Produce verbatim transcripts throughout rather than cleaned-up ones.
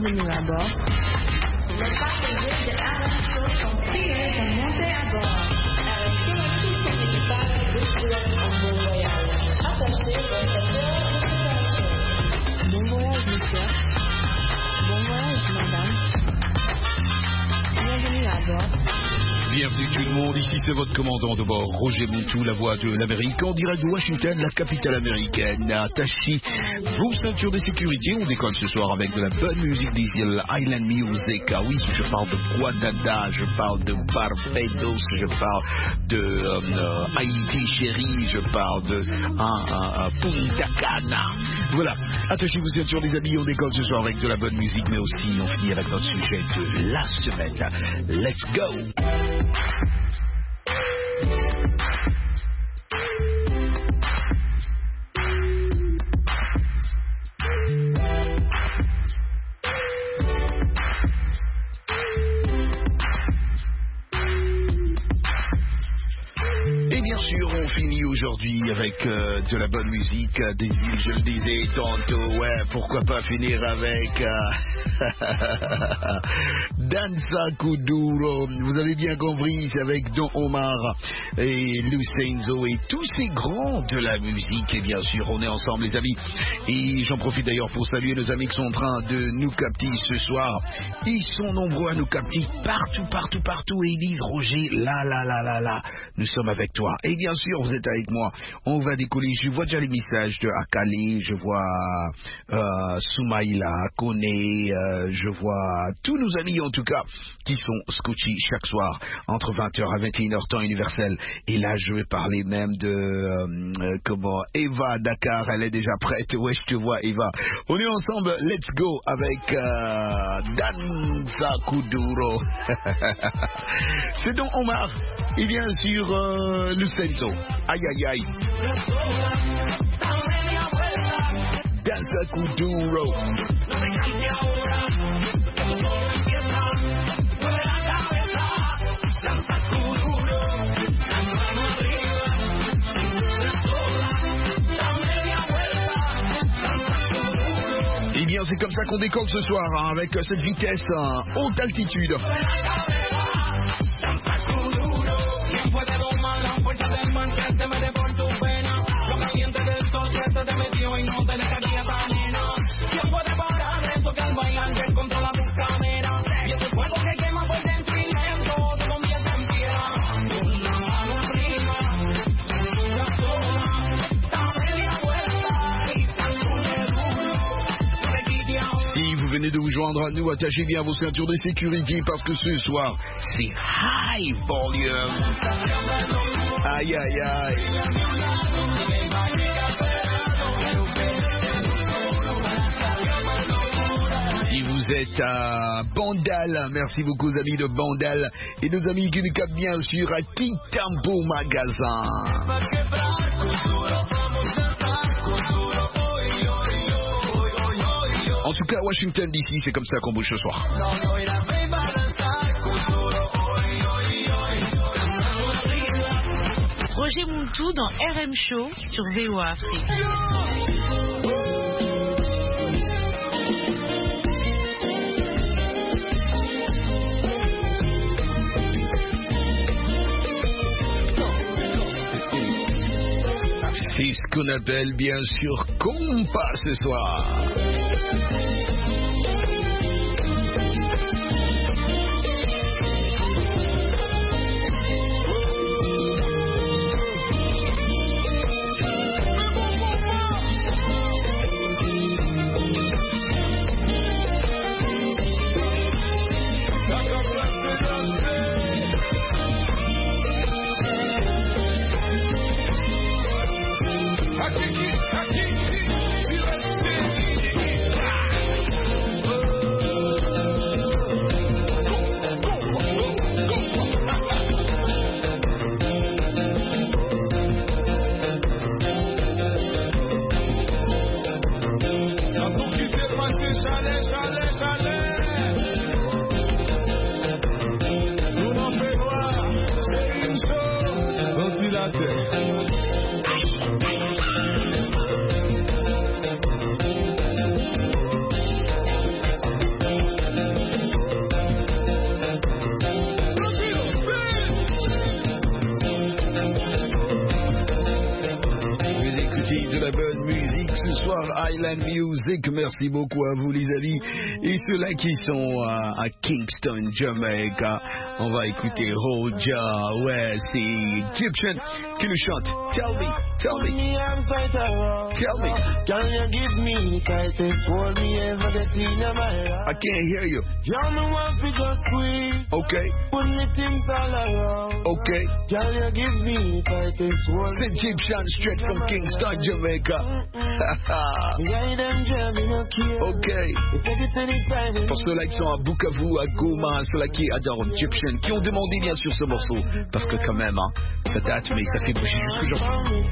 Bienvenue à bord. Les passagers de R M Show sont priés de monter à bord. R M Show et tout son équipage vous souhaitent un bon voyage. Attachez votre cœur de séparation. Bon voyage, monsieur. Bon voyage, madame. Bienvenue à bord. Bienvenue tout le monde, ici c'est votre commandant de bord, Roger Montou, la voix de l'Amérique, en direct de Washington, la capitale américaine. Attachez vos ceintures de sécurité, on décolle ce soir avec de la bonne musique des îles Island Music. Ah oui, je parle de Guadada, je parle de Barbados, je parle de euh, Haïti chérie, je parle de uh, uh, Punta Cana. Voilà, attachez vos ceintures les amis, on décolle ce soir avec de la bonne musique, mais aussi on finit avec notre sujet de la semaine. Let's go! Aujourd'hui avec euh, de la bonne musique euh, des îles, je le disais tantôt, ouais, pourquoi pas finir avec euh, Danza Kuduro, vous avez bien compris, c'est avec Don Omar et Lucenzo et tous ces grands de la musique, et bien sûr on est ensemble les amis, et j'en profite d'ailleurs pour saluer nos amis qui sont en train de nous capter ce soir, ils sont nombreux à nous capter partout, partout, partout, et ils disent Roger, là, là, là, là, là, nous sommes avec toi, et bien sûr vous êtes avec moi, on va décoller, je vois déjà les messages de Akali, je vois euh, Soumaïla, Kone, euh, je vois tous nos amis en tout cas qui sont scotchés chaque soir entre vingt heures à vingt et une heures temps universel, et là je vais parler même de euh, comment Eva Dakar, elle est déjà prête, ouais je te vois Eva, on est ensemble, let's go avec euh, Danza Kuduro. C'est donc Omar et bien sûr euh, Lucenzo. Aïe aïe aïe. Danza Kuduro. Eh bien c'est comme ça qu'on décolle ce soir hein, avec cette vitesse hein, haute altitude. Si vous venez de vous joindre à nous, attachez bien vos ceintures de sécurité parce que ce soir, c'est high volume. Aïe aïe aïe. Si vous êtes à Bandal, merci beaucoup aux amis de Bandal et nos amis qui nous captent bien sûr à Kitambo Magasin. En tout cas, Washington D C, c'est comme ça qu'on bouge ce soir. Roger Montou dans R M Show sur V O A Afrique. C'est ce qu'on appelle bien sûr compas ce soir. Bonsoir Island Music, merci beaucoup à vous les amis. Et ceux-là qui sont à, à Kingston, Jamaica, on va écouter Roja, ouais, c'est Egyptian qui nous chante. Tell me, tell me, tell me. Can you give me the tightest hold me ever get in my life? I can't hear you. You're the one for just squeeze. Okay, Put me things all around. okay. Can you give me the tightest hold? C'est Egyptian straight from Kingston, Jamaica. Yeah, them jamming no care. Okay. You take it anytime. Pour ceux-là qui sont à Bukavu, à Goma, ceux-là qui adorent Egyptian, qui ont demandé bien sûr ce morceau, parce que quand même, hein, ça date, mais ça fait bouger jusqu'à aujourd'hui.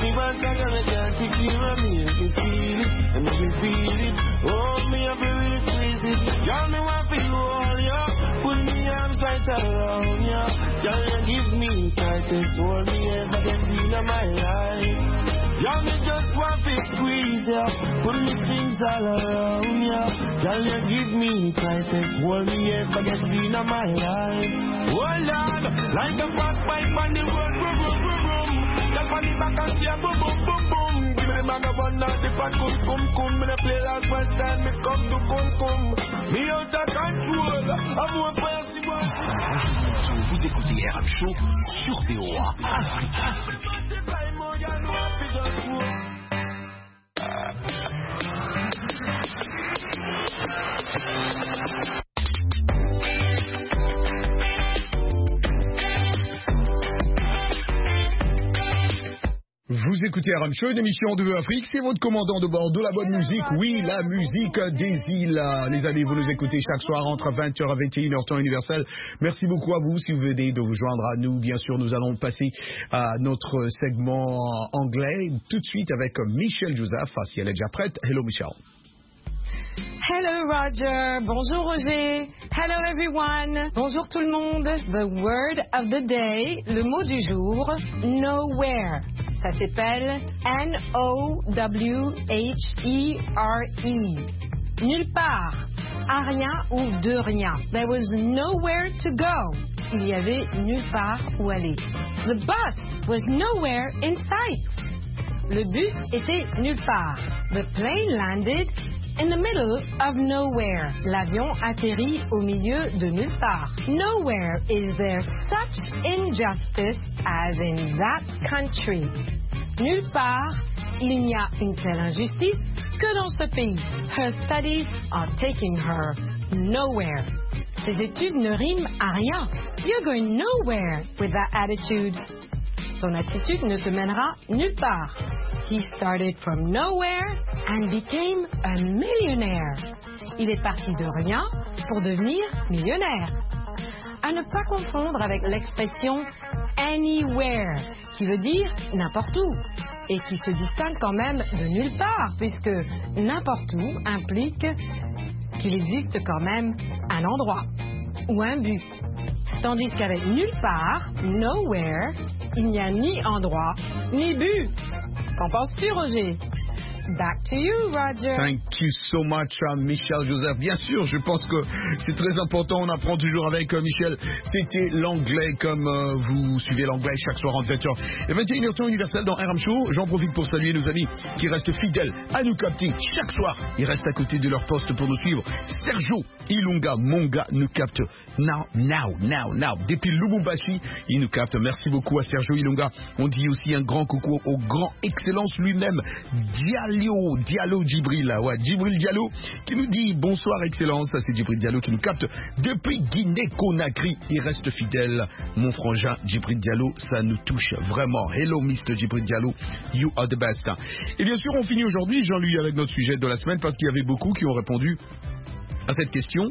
Y'all me just want to squeeze ya, put me things all around ya. Y'all you give me tightest hold me ever get in my life. Hold on, like a fast pipe on the road, boom boom boom boom. Just on the back and say boom boom boom boom. Give me the bag of one now, the fat cum cum cum. Me the play last one time, me come to cum cum. Me out of control, I'm more possible. Vous écoutez R M Show sur V O A Afrique. Vous écoutez R M Show, une émission de Afrique, c'est votre commandant de bord de la bonne musique, oui, la musique des îles. Les amis, vous nous écoutez chaque soir entre vingt heures et vingt et une heures temps universel. Merci beaucoup à vous si vous venez de vous joindre à nous. Bien sûr, nous allons passer à notre segment anglais tout de suite avec Michelle Joseph, si elle est déjà prête. Hello Michelle. Hello Roger, bonjour Roger, hello everyone, bonjour tout le monde. The word of the day, le mot du jour, nowhere. Ça s'appelle N O W H E R E. Nulle part, à rien ou de rien. There was nowhere to go. Il y avait nulle part où aller. The bus was nowhere in sight. Le bus était nulle part. The plane landed in the middle of nowhere. L'avion atterrit au milieu de nulle part. Nowhere is there such injustice as in that country. Nulle part, il n'y a une telle injustice que dans ce pays. Her studies are taking her nowhere. Ses études ne riment à rien. You're going nowhere with that attitude. Ton attitude ne te mènera nulle part. He started from nowhere and became a millionaire. Il est parti de rien pour devenir millionnaire. À ne pas confondre avec l'expression anywhere, qui veut dire n'importe où, et qui se distingue quand même de nulle part, puisque n'importe où implique qu'il existe quand même un endroit ou un but. Tandis qu'avec nulle part, nowhere, il n'y a ni endroit ni but. Qu'en penses-tu, Roger? Back to you, Roger. Thank you so much, uh, Michel Joseph. Bien sûr, je pense que c'est très important. On apprend toujours avec uh, Michel. C'était l'anglais, comme uh, vous suivez l'anglais chaque soir en vingt heures et vingt et une heures temps universel dans R M Show. J'en profite pour saluer nos amis qui restent fidèles à nous capter chaque soir. Ils restent à côté de leur poste pour nous suivre. Sergio Ilunga Monga nous capte. Now, now, now, now. Depuis Lubumbashi, il nous capte. Merci beaucoup à Sergio Ilunga. On dit aussi un grand coucou au grand excellence lui-même, Diallo, Diallo Djibril. Ouais, Djibril Diallo qui nous dit bonsoir excellence. C'est Djibril Diallo qui nous capte depuis Guinée-Conakry. Il reste fidèle. Mon frangin Djibril Diallo, ça nous touche vraiment. Hello, mister Djibril Diallo. You are the best. Et bien sûr, on finit aujourd'hui, Jean-Louis, avec notre sujet de la semaine parce qu'il y avait beaucoup qui ont répondu à cette question.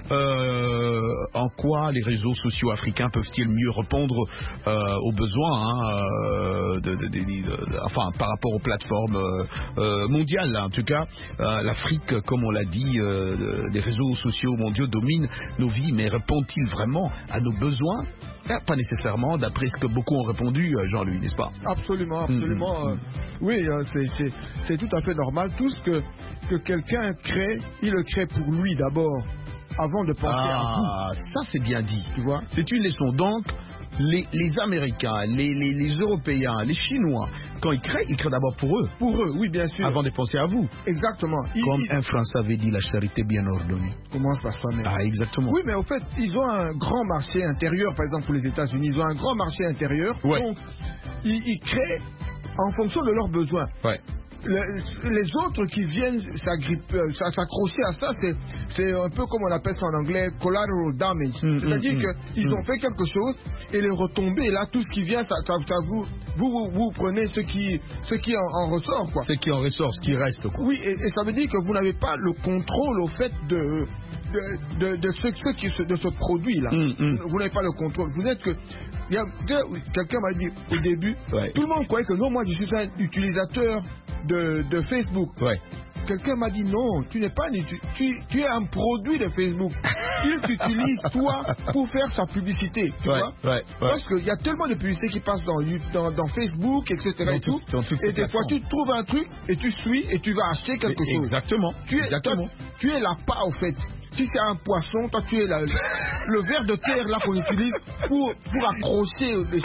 Euh, en quoi les réseaux sociaux africains peuvent-ils mieux répondre euh, aux besoins hein, euh, de, de, de, de, enfin, par rapport aux plateformes euh, mondiales hein. En tout cas, euh, l'Afrique, comme on l'a dit, euh, les réseaux sociaux mondiaux dominent nos vies, mais répondent-ils vraiment à nos besoins? Pas nécessairement, d'après ce que beaucoup ont répondu, Jean-Louis, n'est-ce pas? Absolument, absolument. Mmh. Euh, oui, euh, c'est, c'est, c'est tout à fait normal. Tout ce que, que quelqu'un crée, il le crée pour lui d'abord, avant de penser ah, à vous. Ah, ça c'est bien dit. Tu vois? C'est une leçon. Donc, les, les Américains, les, les, les Européens, les Chinois, quand ils créent, ils créent d'abord pour eux. Pour eux, oui, bien sûr. Avant de penser à vous. Exactement. Ils, Comme ils... un Français avait dit, la charité bien ordonnée. Commence par soi-même. Ah, exactement. Oui, mais au fait, ils ont un grand marché intérieur, par exemple pour les États-Unis, ils ont un grand marché intérieur. Ouais. Donc, ils, ils créent en fonction de leurs besoins. Ouais. Le, les autres qui viennent s'accrocher à ça, c'est un peu comme on appelle ça en anglais collateral damage. Mm, C'est-à-dire mm, qu'ils mm. ont fait quelque chose et les retombées, là, tout ce qui vient, ça, ça, ça vous, vous, vous, vous prenez ce qui, ce qui en, en ressort, quoi. Ce qui en ressort, ce qui reste, quoi. Oui, et, et ça veut dire que vous n'avez pas le contrôle au fait de, de, de, de, ce, ce qui, de ce produit-là. Mm, mm. Vous n'avez pas le contrôle. Vous êtes que... Quelqu'un m'a dit au début, ouais. tout le monde croyait que non, moi je suis un utilisateur de, de Facebook. Ouais. Quelqu'un m'a dit non, tu n'es pas un, tu, tu es un produit de Facebook. Il t'utilise toi pour faire sa publicité, tu ouais, vois. Ouais, ouais. Parce qu'il y a tellement de publicités qui passent dans, dans, dans Facebook, et cetera. Dans et tout. tout, dans et des fois tu trouves un truc et tu suis et tu vas acheter quelque et, chose. Exactement. Tu es, exactement. Toi, tu es l'appât au fait. Si c'est un poisson, toi tu es la, le ver de terre là qu'on utilise pour, pour accrocher les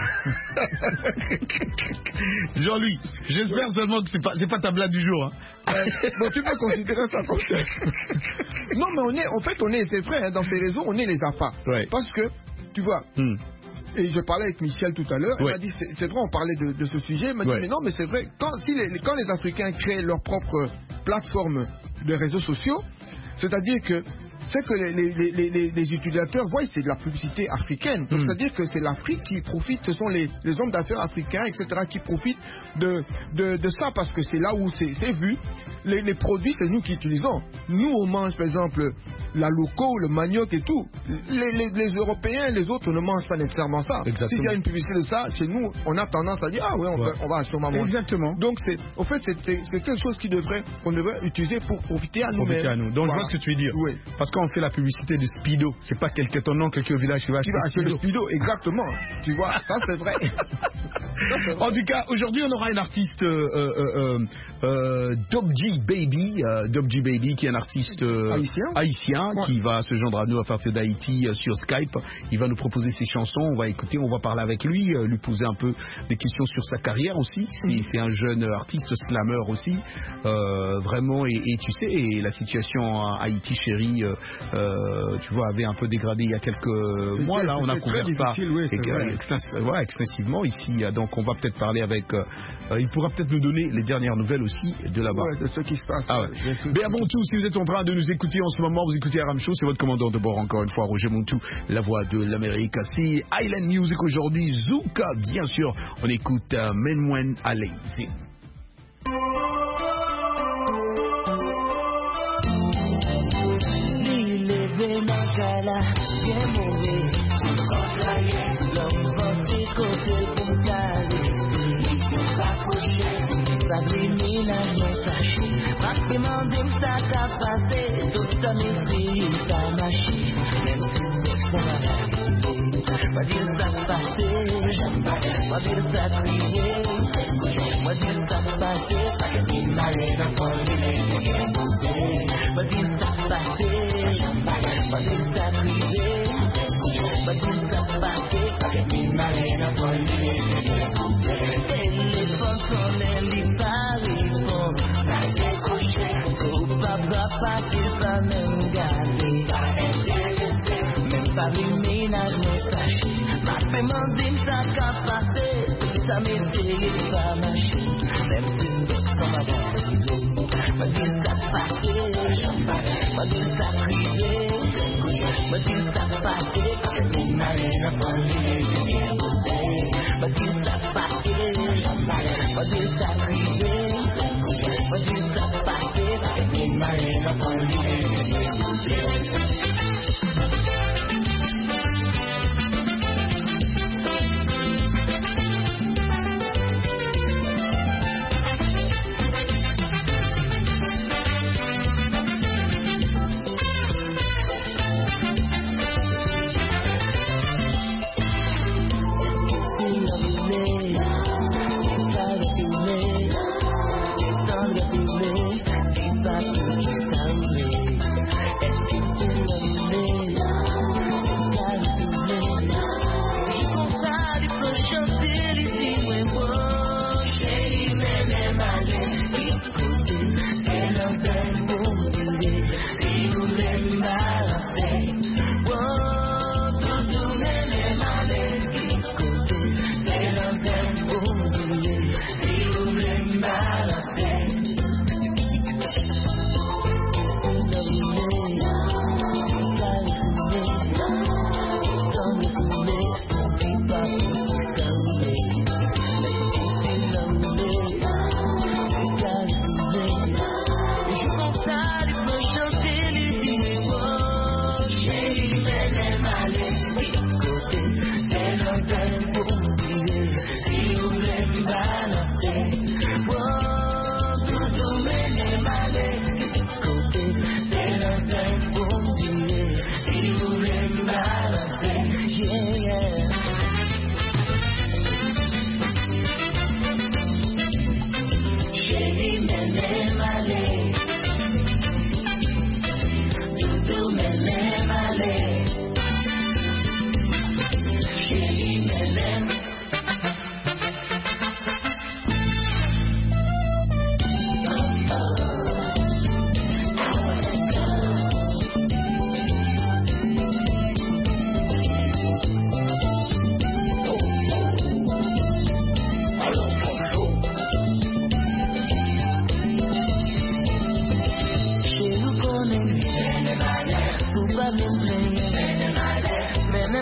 choses. Jean-Louis, j'espère seulement que c'est pas, c'est pas ta blague du jour. Hein. Euh, bon, tu peux considérer ça comme ça. Non, mais on est, en fait, on est, c'est vrai, hein, dans ces réseaux, on est les appâts. Ouais. Parce que, tu vois, mm. et je parlais avec Michel tout à l'heure, ouais. elle m'a dit, c'est, c'est vrai, on parlait de, de ce sujet, elle m'a ouais. dit, mais non, mais c'est vrai, quand, si les, quand les Africains créent leur propre plateforme de réseaux sociaux, c'est-à-dire que c'est que les, les, les, les, les utilisateurs voient c'est de la publicité africaine. Donc, mm. c'est-à-dire que c'est l'Afrique qui profite, ce sont les, les hommes d'affaires africains, et cetera, qui profitent de, de, de ça parce que c'est là où c'est, c'est vu. Les, les produits, c'est nous qui utilisons. Nous, on mange, par exemple, la loco, le manioc et tout. Les, les, les Européens, les autres ne mangent pas nécessairement ça. Exactement. S'il y a une publicité de ça, chez nous, on a tendance à dire, ah ouais, on, ouais. va, on va sûrement manger. Exactement. Donc, c'est, au fait, c'est, c'est quelque chose qui devrait, qu'on devrait utiliser pour profiter à nous-mêmes. Profiter à nous. Donc, voilà. Je vois ce que tu veux dire. Oui. Parce qu'on fait la publicité du Speedo, c'est pas quelqu'un ton nom, quelqu'un au village qui va acheter le Speedo. Speedo. Exactement. Tu vois, ça c'est vrai. Ça, c'est vrai. En tout cas, aujourd'hui, on aura un artiste, euh, euh, euh, Dobji Baby, euh, Dobji Baby, qui est un artiste euh, haïtien, haïtien ouais. qui va se joindre à nous à partir d'Haïti euh, sur Skype. Il va nous proposer ses chansons, on va écouter, on va parler avec lui, euh, lui poser un peu des questions sur sa carrière aussi. C'est, c'est un jeune artiste slammer aussi, euh, vraiment. Et, et tu sais, et la situation à Haïti, chérie, euh, euh, tu vois, avait un peu dégradé il y a quelques c'était, mois. Là, on a couvert ça oui, ouais, extensivement ici. Donc, on va peut-être parler avec. Euh, il pourra peut-être nous donner les dernières nouvelles aussi de là-bas. Ouais, de ce qui se passe. Ah ouais. Mais avant tout, si vous êtes en train de nous écouter en ce moment, vous écoutez Aram Show, c'est votre commandant de bord, encore une fois, Roger Montou, la voix de l'Amérique. C'est Island Music aujourd'hui, Zouka, bien sûr. On écoute uh, Menwen Alazy. Thank you.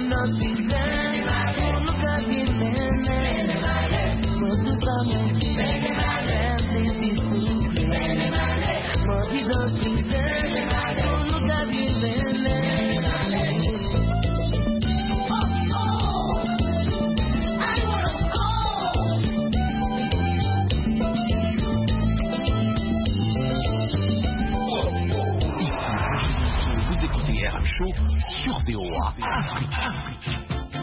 no season. Uno que viene, por tus amores, siempre disfrute. Por mis dos season, uno que viene. Show sur V O A Afrique.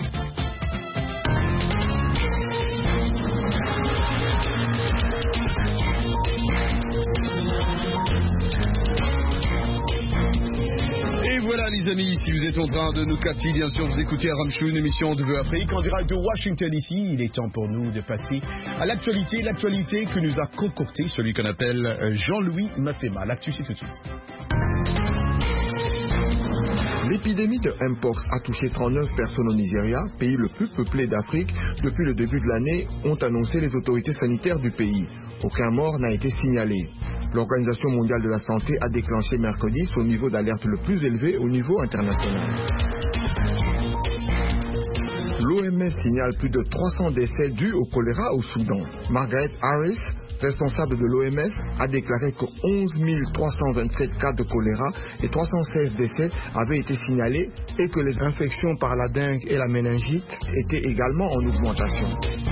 Et voilà les amis, si vous êtes en train de nous capter, bien sûr vous écoutez Aram Show, une émission de V O A Afrique en direct de Washington ici. Il est temps pour nous de passer à l'actualité, l'actualité que nous a concocté celui qu'on appelle Jean-Louis Mafema. L'actu c'est tout de suite. L'épidémie de Mpox a touché trente-neuf personnes au Nigeria, pays le plus peuplé d'Afrique. Depuis le début de l'année, ont annoncé les autorités sanitaires du pays. Aucun mort n'a été signalé. L'Organisation mondiale de la santé a déclenché mercredi son niveau d'alerte le plus élevé au niveau international. L'O M S signale plus de trois cents décès dus au choléra au Soudan. Margaret Harris, responsable de l'O M S, a déclaré que onze mille trois cent vingt-sept cas de choléra et trois cent seize décès avaient été signalés et que les infections par la dengue et la méningite étaient également en augmentation.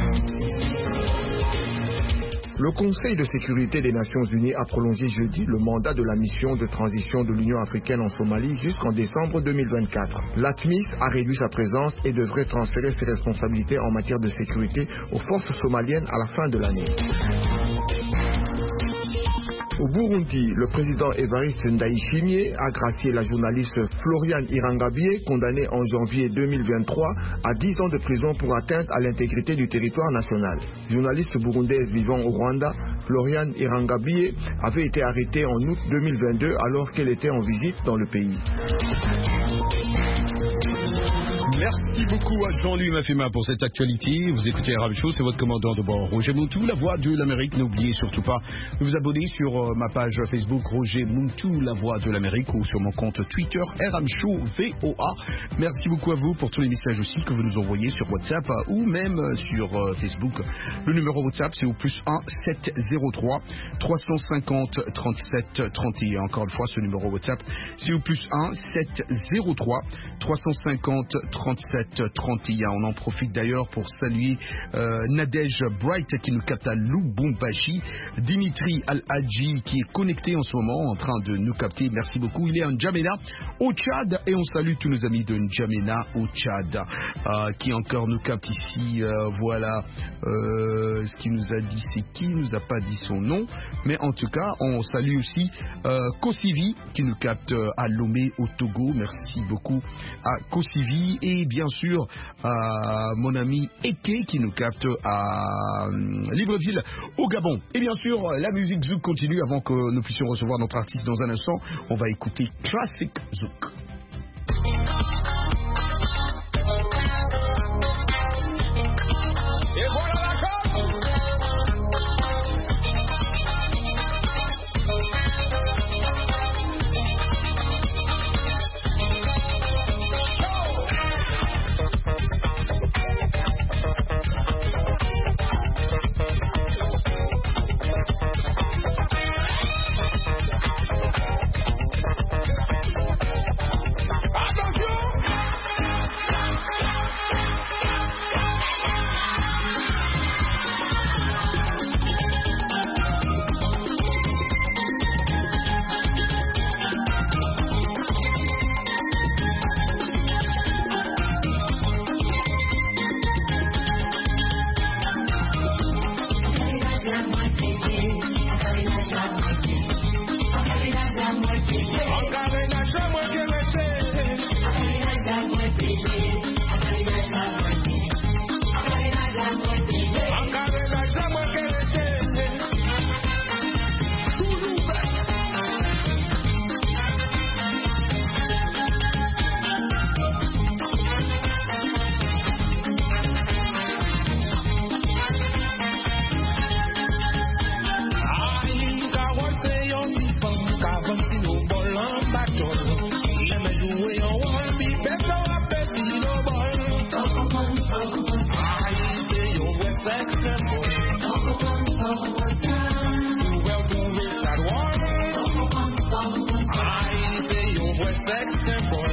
Le Conseil de sécurité des Nations Unies a prolongé jeudi le mandat de la mission de transition de l'Union africaine en Somalie jusqu'en décembre deux mille vingt-quatre. L'ATMIS a réduit sa présence et devrait transférer ses responsabilités en matière de sécurité aux forces somaliennes à la fin de l'année. Au Burundi, le président Evariste Ndayishimiye a gracié la journaliste Floriane Irangabie, condamnée en janvier deux mille vingt-trois à dix ans de prison pour atteinte à l'intégrité du territoire national. Journaliste burundaise vivant au Rwanda, Floriane Irangabie avait été arrêtée en août deux mille vingt-deux alors qu'elle était en visite dans le pays. Merci beaucoup à Jean-Louis Mafema pour cette actualité. Vous écoutez Aram Show, c'est votre commandant de bord, Roger Moutou, la voix de l'Amérique. N'oubliez surtout pas de vous abonner sur euh, ma page Facebook Roger Moutou, la voix de l'Amérique, ou sur mon compte Twitter Aram Show V O A. Merci beaucoup à vous pour tous les messages aussi que vous nous envoyez sur WhatsApp euh, ou même euh, sur euh, Facebook. Le numéro WhatsApp c'est au plus un sept zéro trois trois cent cinquante trente-sept trente et un. Encore une fois, ce numéro WhatsApp c'est au plus un sept zéro trois trois cent cinquante trente-sept trente et un. On en profite d'ailleurs pour saluer euh, Nadège Bright qui nous capte à Lubumbashi, Dimitri Al-Hadji qui est connecté en ce moment en train de nous capter. Merci beaucoup. Il est en N'Djamena au Tchad et on salue tous nos amis de N'Djamena au Tchad euh, qui encore nous capte ici. Euh, voilà euh, ce qu'il nous a dit, c'est qui, il nous a pas dit son nom, mais en tout cas on salue aussi euh, Kosivi qui nous capte à Lomé au Togo. Merci beaucoup à Kosivi. Et bien sûr, euh, mon ami Eke qui nous capte à euh, Libreville au Gabon. Et bien sûr, la musique Zouk continue avant que nous puissions recevoir notre artiste dans un instant. On va écouter Classic Zouk. Et voilà la chose. Attention! sex symbol. Well, to Richard Wall. I say your West sex symbol.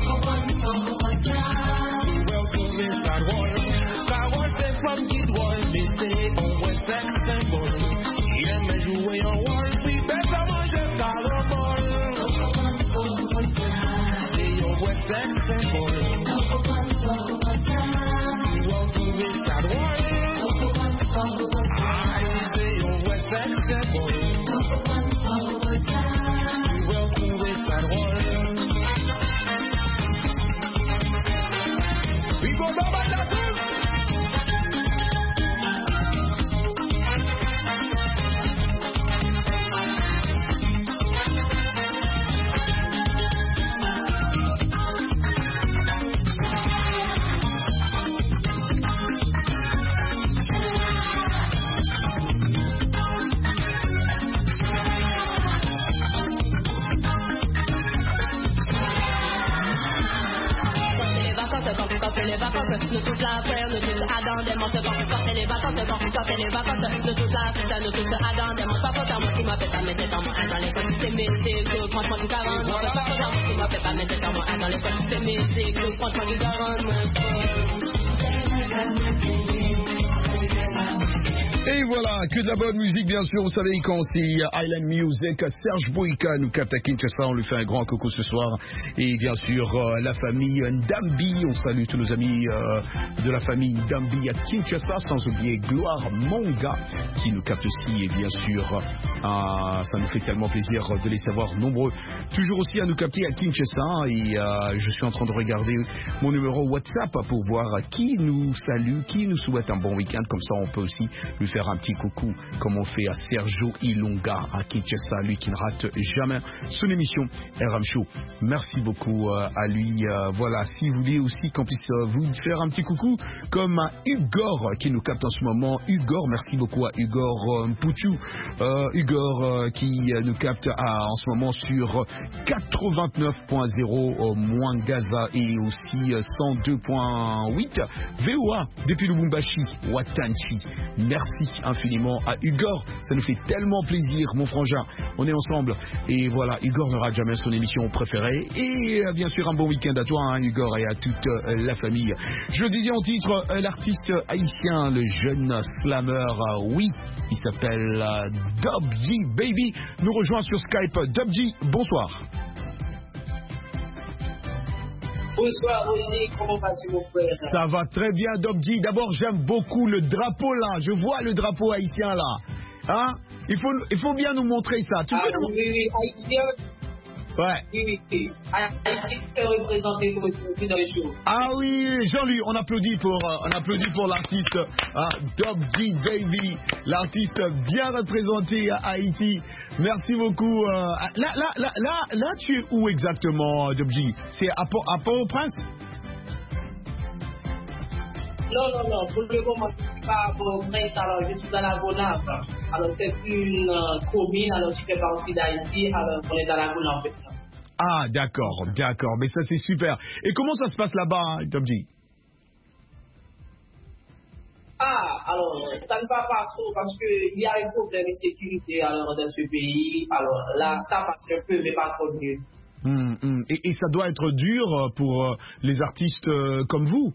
Well, to Richard Wall. I was there from Kid Wall. They say on West sex symbol. Yeah, me jouer en wall. We better manger carabol. Say your West sex symbol. Well, to Richard Wall. I say your West sex symbol. Well, to Richard Wall. We go down by the sun. Les vacances, nous tous la faire, nous tous Adam, des montres, quand vous sortez les vacances, quand vous sortez les vacances, nous tous la faire, nous tous Adam, des montres, pas content, moi qui m'appelle pas mettre dans mon A dans l'école, c'est musique, je franchement du quarante, moi pas content, moi qui m'appelle pas mettre dans mon A dans l'école, c'est musique, je franchement du quarante, moi. Et voilà, que de la bonne musique, bien sûr. Vous savez, quand c'est Island Music, Serge Boyka nous capte à Kinshasa. On lui fait un grand coucou ce soir. Et bien sûr, euh, la famille Ndambi. On salue tous nos amis euh, de la famille Ndambi à Kinshasa. Sans oublier Gloire Monga qui nous capte aussi. Et bien sûr, euh, ça nous fait tellement plaisir de les savoir nombreux. Toujours aussi à nous capter à Kinshasa. Et euh, je suis en train de regarder mon numéro WhatsApp pour voir qui nous salue, qui nous souhaite un bon week-end. Comme ça, on peut aussi lui faire un petit coucou comme on fait à Sergio Ilunga à Kinshasa, lui qui ne rate jamais son émission R M Show. Merci beaucoup euh, à lui. Euh, voilà, si vous voulez aussi qu'on puisse euh, vous faire un petit coucou comme à Ugor qui nous capte en ce moment. Ugor, merci beaucoup à Ugor euh, Mpouchou. Euh, Ugor euh, qui euh, nous capte à, en ce moment sur quatre-vingt-neuf point zéro euh, Mwangaza et aussi euh, cent deux point huit V O A depuis Lubumbashi, Watanchi. Merci infiniment à Ugor, ça nous fait tellement plaisir, mon frangin. On est ensemble et voilà, Ugor ne rate jamais son émission préférée. Et euh, bien sûr, un bon week-end à toi, hein, Ugor, et à toute euh, la famille. Je le disais en titre, euh, l'artiste haïtien, le jeune slammer, euh, oui, il s'appelle euh, Dubji Baby, nous rejoint sur Skype. Dubji, bonsoir. Bonsoir Roger, comment vas-tu mon frère? Ça va très bien Dubji. D'abord j'aime beaucoup le drapeau là, je vois le drapeau haïtien là. Hein? Il faut, il faut bien nous montrer ça. Tu ah, peux nous... Oui, oui, haïtien. Ouais. Oui, oui, oui. Haïtien fait représenter comme dans les shows. Ah oui, Jean-Louis, on applaudit pour, euh, on applaudit pour l'artiste hein, Dubji Baby, l'artiste bien représenté à Haïti. Merci beaucoup. Euh, là, là, là, là, là, tu es où exactement, Dubji? C'est à, Port- à Port-au-Prince? Non, non, non. Pour le moment, je ne suis pas à Port-au-Prince. Alors, je suis dans la Gonave. Alors, c'est une euh, commune. Alors, je fais partie d'Haïti. Alors, on est dans la Gonave. Ah, d'accord, d'accord. Mais ça, c'est super. Et comment ça se passe là-bas, hein, Dubji? Ah, alors, ça ne va pas trop parce qu'il y a un problème de sécurité alors, dans ce pays. Alors là, ça passe un peu, mais pas trop mieux. Hum, hum. Et, et ça doit être dur pour euh, les artistes euh, comme vous?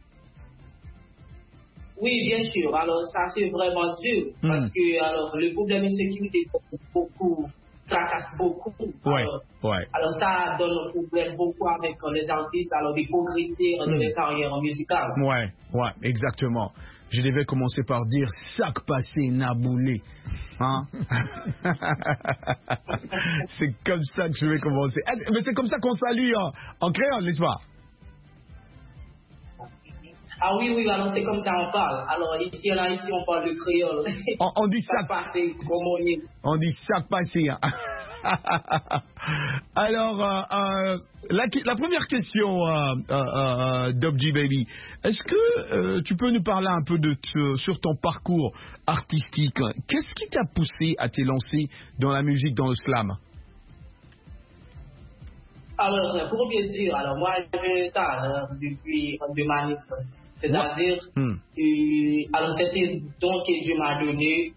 Oui, bien sûr. Alors, ça, c'est vraiment dur Hum. parce que alors, le problème de sécurité beaucoup, tracasse beaucoup. Ouais, Alors, ouais. alors, ça donne un problème beaucoup avec euh, les artistes, alors, de progresser dans Hum. les carrières musicales. Ouais, ouais, exactement. Je devais commencer par dire sac passé naboulé. Hein? C'est comme ça que je vais commencer. Mais c'est comme ça qu'on salue en, en créole, n'est-ce pas? Ah oui, oui, alors c'est comme ça on parle. Alors ici, là, ici on parle de créole. On, on dit ça sac passé, comme on est. On dit sac passé. Hein. Alors, euh, euh, la, la première question, euh, euh, euh, Dubji Baby, est-ce que euh, tu peux nous parler un peu de te, sur ton parcours artistique? Qu'est-ce qui t'a poussé à te lancer dans la musique, dans le slam? Alors, pour bien dire, alors moi, je parle depuis de ma naissance. C'est-à-dire, mm. euh, alors c'était donc que Dieu m'a donné.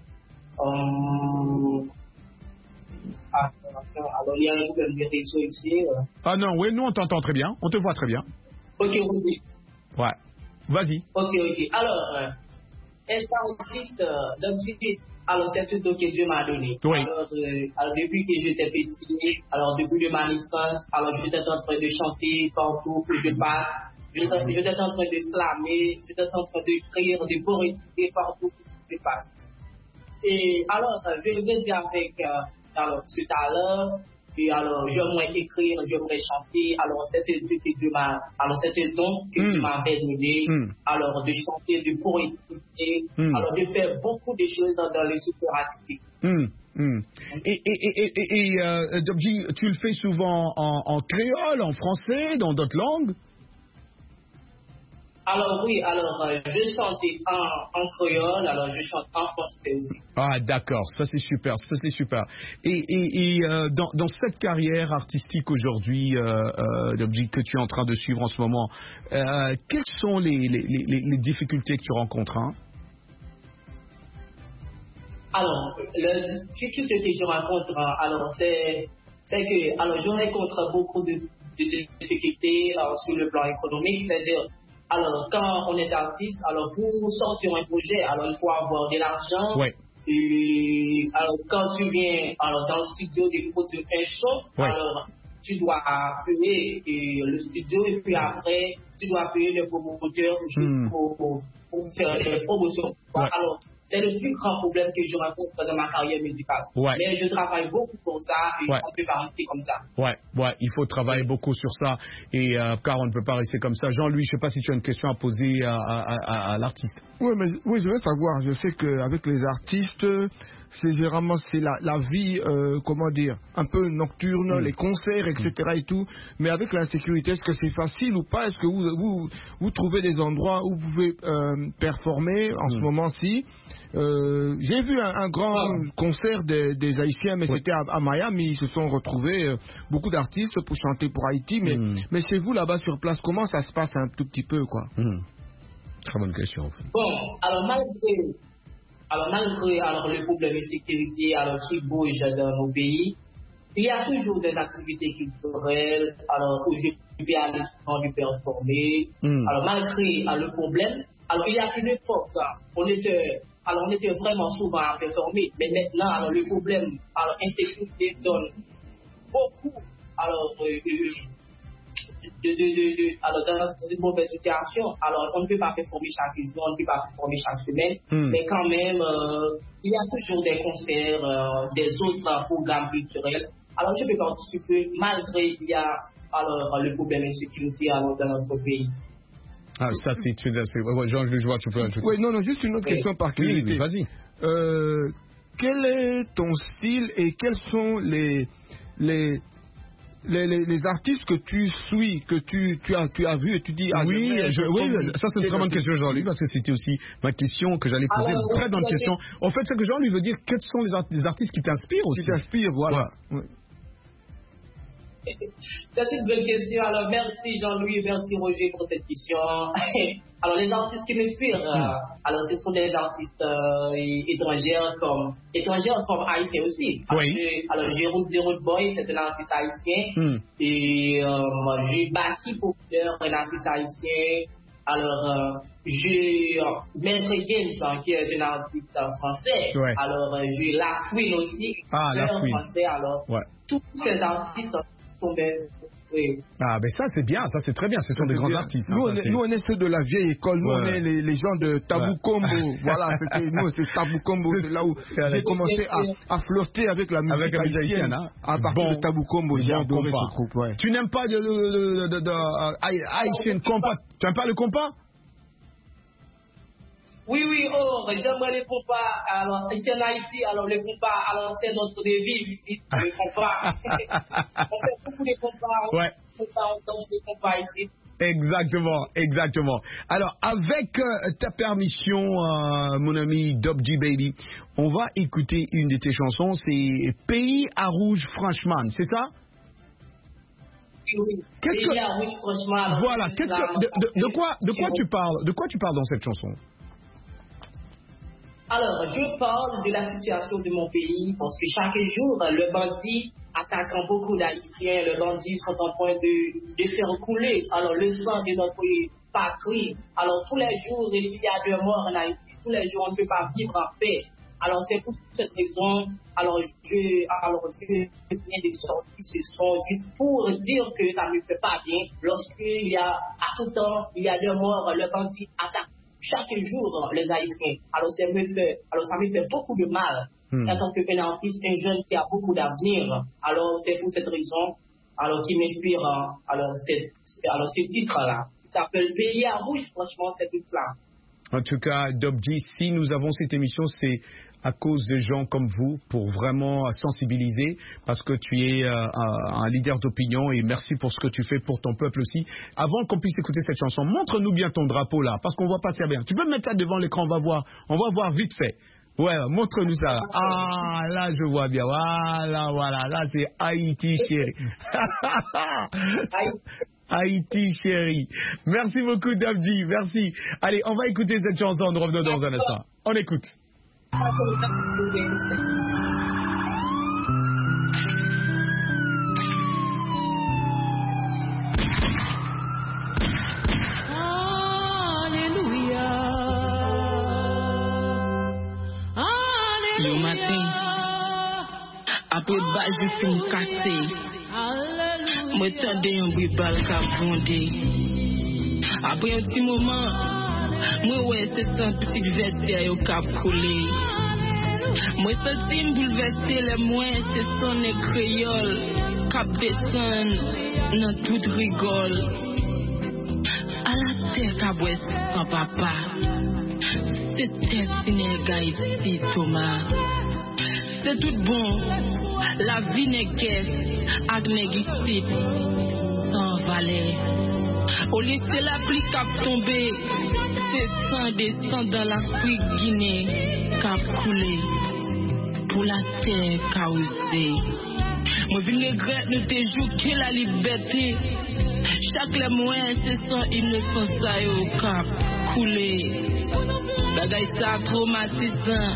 Euh, ah, alors, il y a un problème de réseau ici. Euh. Ah non, oui, nous on t'entend très bien, on te voit très bien. Ok, oui. Ouais, vas-y. Ok, ok. Alors, euh, être artiste, euh, donc, alors c'est tout ce que Dieu m'a donné. Oui. Alors, euh, alors, depuis que j'étais petit, alors depuis de ma naissance, alors j'étais en train de chanter partout où je passe. J'étais j'étais en train de slammer, j'étais en train d'écrire, de poétiser partout où je passe. Et alors, euh, je vais dire avec euh, alors, tout à l'heure, et alors j'aimerais écrire, j'aimerais chanter. Alors c'était ce que Dieu m'a, alors c'était le don que Mm. Dieu m'avait donné. Mm. Alors de chanter, de poétiser, Mm. alors de faire beaucoup de choses dans les supers artistiques. Hum, hum. Et, et, et, et, et euh, Dobji, tu le fais souvent en, en créole, en français, dans d'autres langues? Alors oui, alors euh, je chantais en, en créole, alors je chante en français aussi. Ah d'accord, ça c'est super, ça c'est super. Et, et, et euh, dans, dans cette carrière artistique aujourd'hui, euh, euh, Dobji, que tu es en train de suivre en ce moment, euh, quelles sont les, les, les, les difficultés que tu rencontres, hein? Alors, le difficulté que je rencontre, alors c'est, c'est que, alors je rencontre beaucoup de, de difficultés alors, sur le plan économique, c'est-à-dire, alors quand on est artiste, alors pour sortir un projet, alors il faut avoir de l'argent. Ouais. Et alors quand tu viens alors dans le studio de produire un son, Ouais. alors tu dois payer et le studio et puis après tu dois payer le promoteur juste Mm. pour, pour, pour faire les promotions. Ouais. Alors c'est le plus grand problème que je rencontre dans ma carrière musicale. Ouais. Mais je travaille beaucoup pour ça et Ouais. on ne peut pas rester comme ça. Ouais, ouais, il faut travailler beaucoup sur ça, et euh, car on ne peut pas rester comme ça. Jean-Louis, je ne sais pas si tu as une question à poser à, à, à, à l'artiste. Oui, mais oui, je veux savoir. Je sais qu'avec les artistes, c'est généralement c'est la, la vie, euh, comment dire, un peu nocturne, Mm. les concerts, et cetera et tout. Mais avec l'insécurité, est-ce que c'est facile ou pas? Est-ce que vous, vous, vous trouvez des endroits où vous pouvez euh, performer en Mm. ce moment-ci? Euh, J'ai vu un, un grand concert des, des Haïtiens, mais Oui. c'était à, à Miami. Ils se sont retrouvés, euh, beaucoup d'artistes, pour chanter pour Haïti. Mais, Mm. mais chez vous, là-bas, sur place, comment ça se passe un tout petit peu, quoi? Mmh. Très bonne question. Bon, alors malgré, alors malgré alors, le problème de sécurité alors, qui bouge dans nos pays, il y a toujours des activités culturelles, alors où je peux aller souvent du performer. Mm. Alors malgré alors, le problème, alors il y a une époque, hein, on était, alors on était vraiment souvent à performer, mais maintenant alors le problème, alors insécurité donne beaucoup, alors euh, euh, de, de, de, de, alors dans une mauvaise situation, alors on ne peut pas performer chaque jour, on ne peut pas performer chaque semaine, Mm. mais quand même, euh, il y a toujours des concerts, euh, des autres programmes culturels. Alors je peux participer malgré il y a alors le problème d'insécurité alors, dans notre pays. Ah, ça c'est... c'est- c'est- ouais, ouais, Jean-Louis, je vois, tu peux ajouter. Oui, non, non, juste une autre Oui. question par Oui, curiosité. oui, vas-y. Euh, quel est ton style et quels sont les, les, les, les, les artistes que tu suis, que tu, tu, as, tu as vu et tu dis... Ah, Oui, j'aimerais je- être oui, comme ça c'est une tel très bonne artiste. question, Jean-Louis, parce que c'était aussi ma question que j'allais poser. Alors, Une très bonne vous avez- question. En fait, c'est que Jean-Louis veut dire quels sont les, art- les artistes qui t'inspirent aussi. Qui t'inspire, voilà. Ouais. C'est une belle question. Alors, merci Jean-Louis, merci Roger pour cette question. Alors, les artistes qui m'inspirent, euh, alors ce sont des artistes euh, étrangers comme étrangers comme haïtiens aussi. Alors, Oui. j'ai- Alors, j'ai Ruth the Road Boy, c'est un artiste haïtien. Hmm. Et euh, j'ai Baki Popper, un artiste haïtien. Alors, euh, j'ai euh, Maître Games, hein, qui est un artiste euh, français. Ouais. Alors, euh, j'ai La Queen aussi, Ah, La un Queen. français. Alors, Ouais. tous ces artistes sont des... Oui. Ah, ben ça c'est bien, ça c'est très bien, ce sont des grands Bien. artistes. hein, Nous, on ça, est, c'est- nous, on est ceux de la vieille école. Nous, Ouais. on est les, les gens de Tabou Ouais. Combo. Voilà, c'était nous, c'est Tabou Combo. C'est là où C'est j'ai avec- commencé à, à flirter avec la musique Avec la musique haïtienne. haïtienne, hein. À partir Bon- de Tabou Combo, j'ai bon adoré compas. ce groupe. Ouais. Tu n'aimes pas de, de, de, de, de, euh, haï- haïtien compas? Tu n'aimes pas le compas? Oui, oui, oh, j'aimerais les compas. Alors, ici en Haïti, alors les compas, alors c'est notre devise ici, les compas. On fait beaucoup de compas. Ouais. On danse des compas ici. Exactement, exactement. Alors, avec euh, ta permission, euh, mon ami Dobji Baby, on va écouter une de tes chansons, c'est Pays à Rouge Frenchman, c'est ça? oui. Qu'est-ce que... Béliard Rouge, franchement. Voilà, qu'est-ce que... de, de, de quoi, de quoi tu parles? De quoi tu parles dans cette chanson? Alors, je parle de la situation de mon pays parce que chaque jour, le bandit attaquant beaucoup d'Haïtiens, le bandit sont en train de, de faire couler alors le sang de notre patrie. Alors, tous les jours, il y a deux morts en Haïti. Tous les jours, on ne peut pas vivre en paix. Alors, c'est pour cette raison, alors je, alors, je viens de sortir ce son juste pour dire que ça ne me fait pas bien lorsqu'il y a, à tout temps, il y a deux morts, le bandit attaque chaque jour les Haïtiens. Alors, ça me fait, alors ça me fait beaucoup de mal. Hmm. En tant qu'un artiste, un jeune qui a beaucoup d'avenir. Alors, c'est pour cette raison, alors qui m'inspire, alors, cette, alors ce titre-là. Il s'appelle Béliard Rouge, franchement, c'est tout là. En tout cas, Dope G, si nous avons cette émission, c'est à cause de gens comme vous pour vraiment sensibiliser, parce que tu es euh, un, un leader d'opinion et merci pour ce que tu fais pour ton peuple aussi. Avant qu'on puisse écouter cette chanson, montre-nous bien ton drapeau là, parce qu'on voit pas ça bien. Tu peux mettre ça devant l'écran, on va voir, on va voir vite fait. Ouais, montre-nous ça. Ah, là, je vois bien. Voilà, voilà, là, c'est Haïti, chérie. Haïti, chérie. Merci beaucoup, Dabji. Merci. Allez, on va écouter cette chanson. Nous revenons dans un instant. On écoute. Yo matin, après bas je fin cassé. Moi tande un bribal ka fondé. Après un petit moment, moi ouais c'est un petit vestiaire yo cap coulé. Moi senti me bouleverser les moins c'est son créole cap descend dans toute rigole. À la terre ka bois sans papa. C'est tête Sénégal ici Thomas. C'est tout bon. La vie n'est qu'est ak négicite sans valet. Au lieu de la pluie cap tomber, c'est sang descend dans l'Afrique Guinée cap couler pour la terre causée. Moi vin regrette nous te jouer la liberté. Chaque les moyens c'est son innocence ça yo cap couler. Bagay ça traumatisant,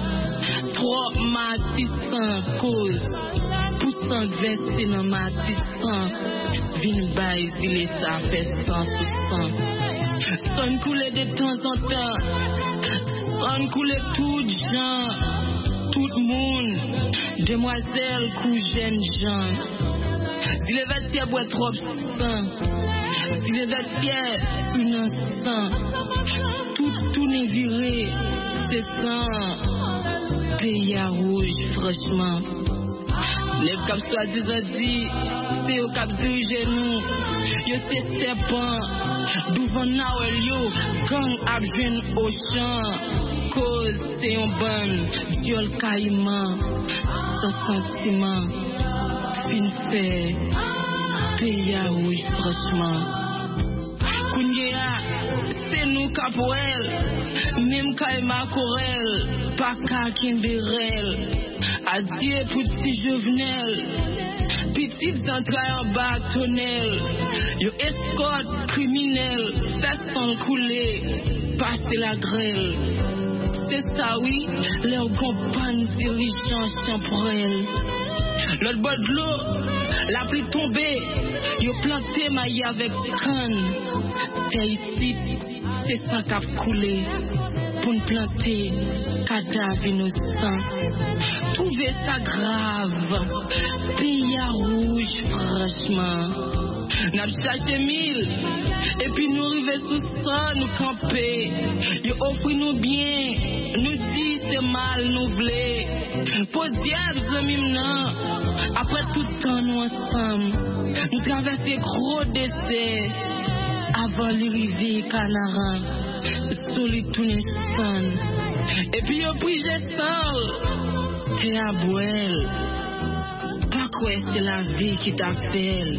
traumatisant cause. Pour s'en verser dans ma tissant, vin bay zile ça fait sans sous-sang. Son couler de temps en temps, son couler tout gens, tout monde, demoiselles cou jeunes gens. Si les vestiaires boit trop sang, si les vestiaires innocents, tout tout n'est viré, c'est sang. Pays rouge, franchement. Les cap soit disant dit, c'est au cap dirige nous. Yo c'est serpent, devant Nawel yo, gang ap jeune au champ. Cause c'est un bon, viol caïman, sans sentiment. Fin fait, pays rouge, franchement. Kounyea, c'est nous capoel, même caïma corel, pas ka kimberel. Adieu petit Jovenel, petites entrailles en bâtonnel, yo escorte criminel, fait sans couler, passer la grêle. C'est ça oui, leur compagne dirigeants temporelle. L'autre bord de l'eau, la pluie tombée, yo planté maille avec canne. T'es ici, c'est ça qu'a coulé. Pour nous planter, cadavre innocent. Trouvez ça grave, pays rouge, franchement. N'a cherché mille, et puis nous arrivons sous ça, nous camper. Yo offre nous bien, nous dit c'est mal, nous voulons. Pour diable, zomim nan, après tout le temps nous ensemble, nous traversons gros décès, avant l'arrivée Canaran. Solide tout nestan. Et puis au prix j'ai seul. T'es à boel. Pas quoi c'est la vie qui t'appelle.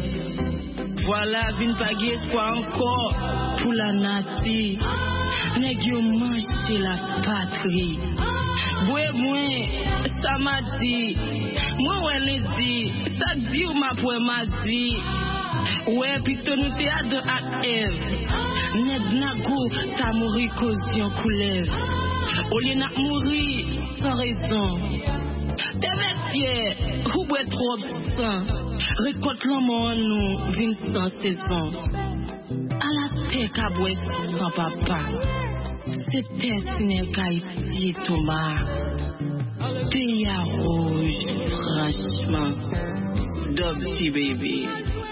Voilà, vine pas espoir encore pour la nati. Nèg yo mange la patrie. Boué moi, ça m'a dit. Moi, ouais, les dit. Ça dit ou ma poème m'a dit. Ouais, plutôt nous t'es à deux à Eve. Ned Nago, t'as mouru cause d'un coulève. Au lieu de mourir sans raison. T'es métier, ou boit trop sang. Récolte l'amour en nous, Vincent saison. À la tête à boire sans papa. C'était Snell Kaïti et Thomas. Pays à rouge, franchement. Dopsy baby.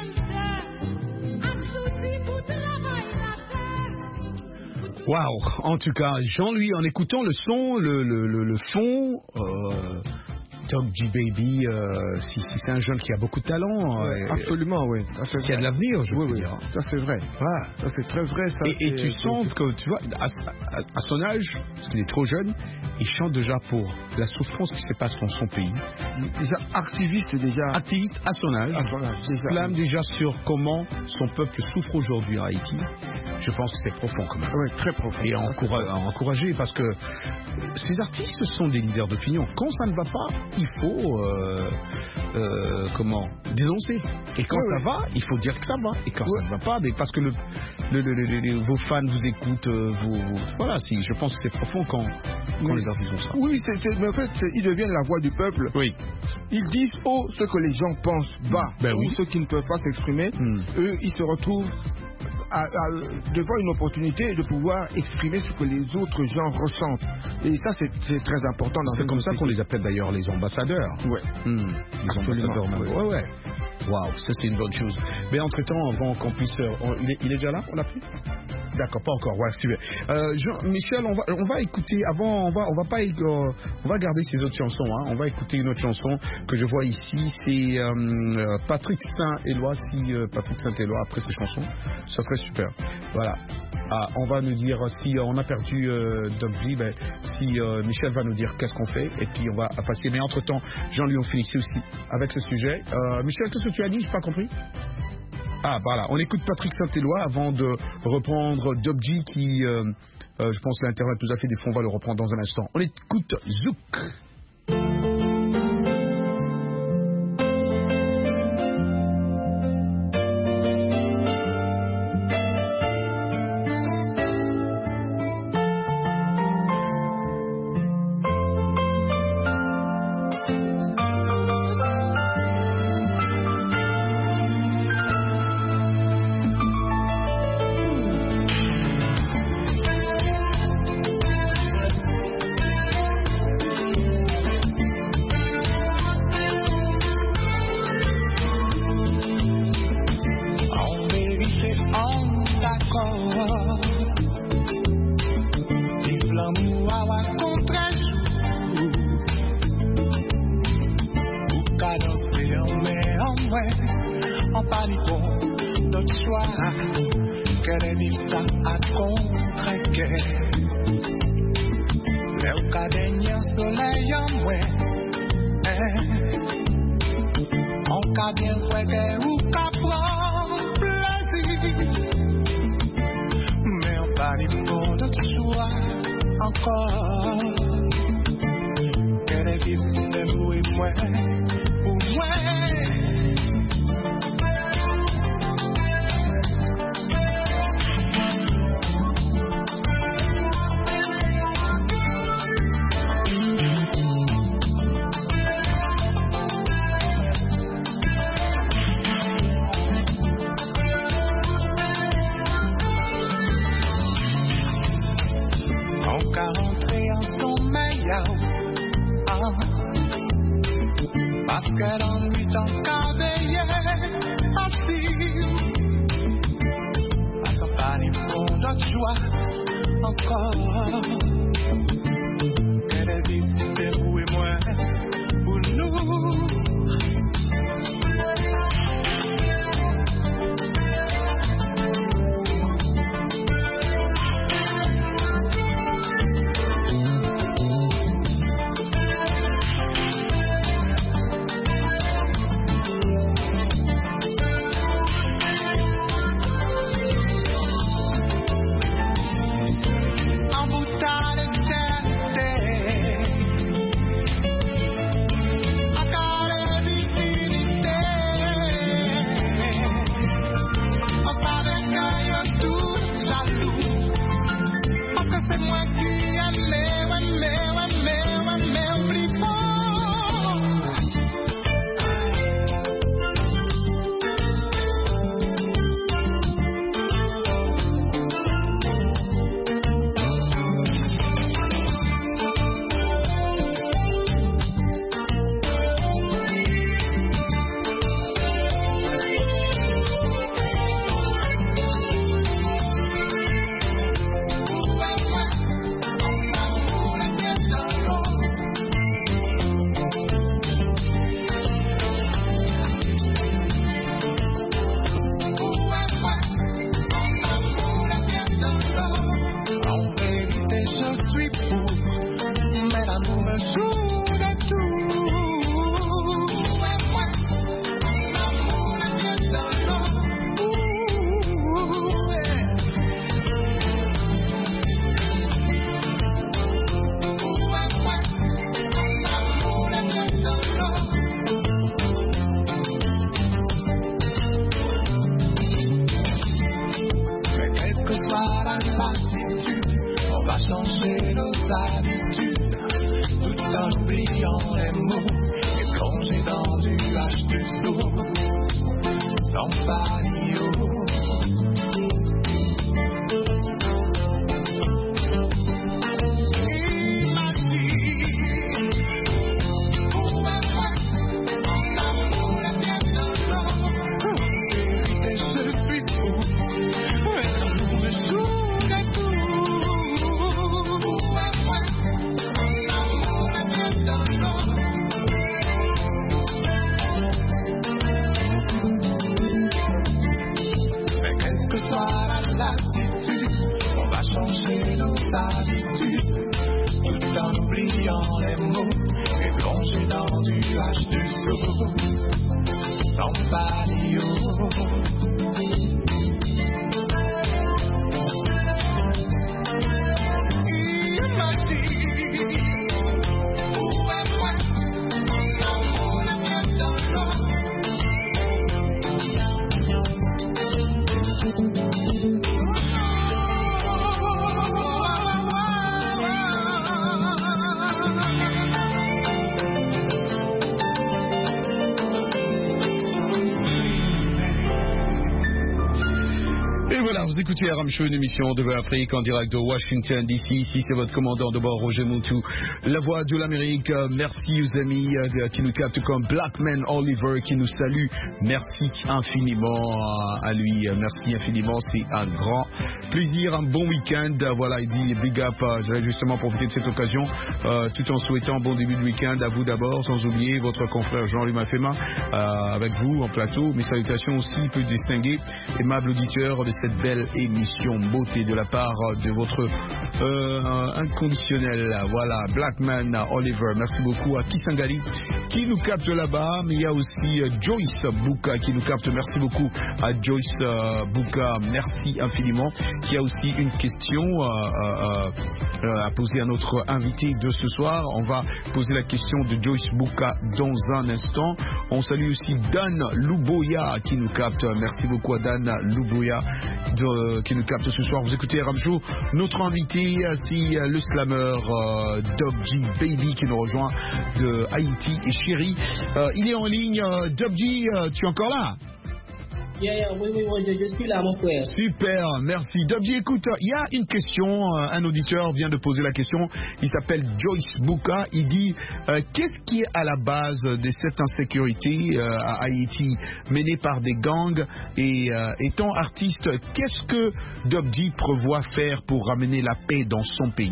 Waouh, en tout cas, Jean-Louis, en écoutant le son, le, le, le, le fond, euh, Doug G Baby, euh, si, si c'est un jeune qui a beaucoup de talent, ouais, euh, absolument, oui, qui a de l'avenir, je oui, veux oui, dire. Ça c'est vrai, voilà. Ça c'est très vrai. Ça, et, et tu sens que, tu vois, à, à, à son âge, parce qu'il est trop jeune, il chante déjà pour la souffrance qui se passe dans son pays. Déjà activiste déjà. Activiste à son âge. À son âge déjà. Clame déjà sur comment son peuple souffre aujourd'hui à Haïti. Je pense que c'est profond quand même. Oui, très profond. Et à, encoura- à encourager parce que ces artistes sont des leaders d'opinion. Quand ça ne va pas, il faut euh, euh, comment dénoncer. Et quand oui, ça oui. va, il faut dire que ça va. Et quand oui. ça ne va pas, mais parce que le, le, le, le, le, vos fans vous écoutent, euh, vous, vous, voilà. Si, je pense que c'est profond quand, quand oui. les artistes font ça. Oui, c'est, c'est, mais en fait, c'est, ils deviennent la voix du peuple. Oui. Ils disent haut ce que les gens pensent bas. Ben ou oui. ceux qui ne peuvent pas s'exprimer, Hmm. eux, ils se retrouvent à, à, devant une opportunité de pouvoir exprimer ce que les autres gens ressentent. Et ça, c'est, c'est très important. Dans C'est une comme ça société. qu'on les appelle d'ailleurs les ambassadeurs. Ouais. Hmm. Les Absolument, ambassadeurs même. ouais. Ouais, ouais. Waouh, ça c'est une bonne chose. Mais entre-temps, avant qu'on puisse... euh, on- il, est, il est déjà là? On l'a pris? D'accord, pas encore. Ouais, super. Euh, Jean, Michel, on va, on va écouter... Avant, on va, on va pas... euh, on va garder ces autres chansons. Hein. On va écouter une autre chanson que je vois ici. C'est euh, Patrick Saint-Éloi. Si euh, Patrick Saint-Éloi, après ces chansons, ça serait super. Voilà. Ah, on va nous dire si euh, on a perdu euh, Doug G, ben, si euh, Michel va nous dire qu'est-ce qu'on fait et puis on va passer. Mais entre-temps, Jean-Louis, on finit aussi avec ce sujet. Euh, Michel, qu'est-ce que tu as dit? Je n'ai pas compris. Ah, voilà. On écoute Patrick Saint-Éloi avant de reprendre Doug G qui, euh, euh, je pense que l'Internet nous a fait des fonds. On va le reprendre dans un instant. On écoute Zouk. Embouteillage lassitude, on va changer nos habitudes, tout en oubliant les mots et plonger dans du H deux O, sans palio. Tout en oubliant les mots et plonger dans du H deux O, sans palio. Vous écoutez Aram Show, une émission de l'Afrique en direct de Washington D C. Ici, c'est votre commandant de bord, Roger Moutou, la voix de l'Amérique. Merci aux amis qui nous captent comme Blackman Oliver qui nous salue. Merci infiniment à lui. Merci infiniment. C'est un grand plaisir, un bon week-end. Voilà, il dit big up. J'allais justement profiter de cette occasion euh, tout en souhaitant bon début de week-end à vous d'abord, sans oublier votre confrère Jean-Louis Mafema euh, avec vous en plateau. Mes salutations aussi, peu distingués, aimables auditeurs de cette belle émission beauté de la part de votre euh, inconditionnel, voilà, Blackman Oliver. Merci beaucoup à Kisangari qui nous capte là-bas, mais il y a aussi euh, Joyce Bouka qui nous capte. Merci beaucoup à Joyce euh, Bouka, merci infiniment. Qui a aussi une question euh, euh, euh, à poser à notre invité de ce soir. On va poser la question de Joyce Bouka dans un instant. On salue aussi Dan Louboya qui nous capte. Merci beaucoup à Dan Louboya de, qui nous capte ce soir. Vous écoutez Ramjo. Notre invité, c'est le slammer euh, Dub G Baby qui nous rejoint de Haïti et Chéri. Euh, il est en ligne. Euh, Dub G, euh, tu es encore là? Yeah, yeah, oui, oui, oui, je, je suis là, mon frère. Super, merci. Dub G, écoute, il y a une question, un auditeur vient de poser la question, il s'appelle Joyce Bouka, il dit, euh, qu'est-ce qui est à la base de cette insécurité euh, à Haïti menée par des gangs et euh, étant artiste, qu'est-ce que Dub G prévoit faire pour ramener la paix dans son pays?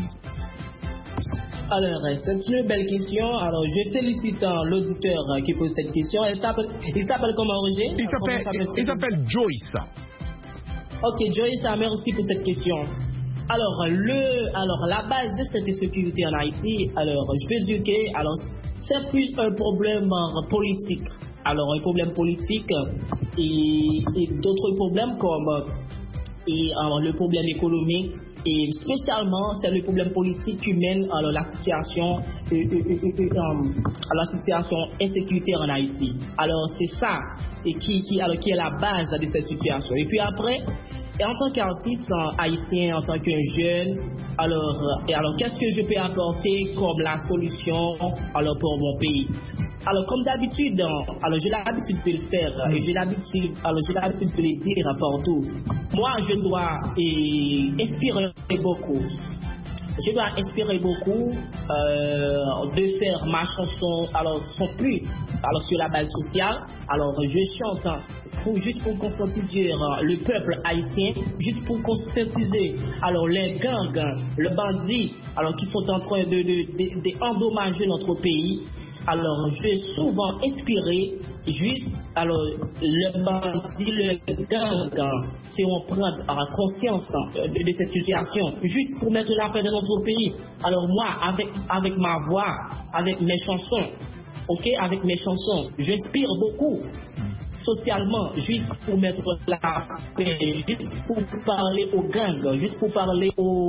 Alors, c'est une belle question. Alors, je félicite l'auditeur qui pose cette question. Il s'appelle, il s'appelle comment, Roger? Il s'appelle, il s'appelle Joyce. Ok, Joyce, merci pour cette question. Alors, le, alors, la base de cette sécurité en Haïti, alors, je peux dire que, alors, c'est plus un problème politique. Alors, un problème politique et, et d'autres problèmes comme et, alors, le problème économique. Et spécialement, c'est le problème politique qui mène à la situation, euh, euh, euh, euh, à la situation insécuritaire en Haïti. Alors c'est ça et qui, qui, alors, qui est la base de cette situation. Et puis après, et en tant qu'artiste haïtien, en tant qu'un jeune, alors, et alors qu'est-ce que je peux apporter comme la solution alors, pour mon pays? Alors comme d'habitude, alors j'ai l'habitude de le faire et j'ai l'habitude, alors j'ai l'habitude de le dire partout. Moi, je dois et, inspirer beaucoup. Je dois inspirer beaucoup euh, de faire ma chanson, alors sans plus, alors sur la base sociale. Alors je chante pour, juste pour conscientiser le peuple haïtien, juste pour conscientiser alors les gangs, le bandit, alors qui sont en train de, de, de, de endommager notre pays. Alors, je suis souvent inspiré, juste, alors, le bandit, le gang, si on prend conscience de, de cette situation, juste pour mettre la paix dans notre pays. Alors, moi, avec, avec ma voix, avec mes chansons, ok, avec mes chansons, j'inspire beaucoup socialement, juste pour mettre la paix, juste pour parler aux gangs, juste pour parler aux,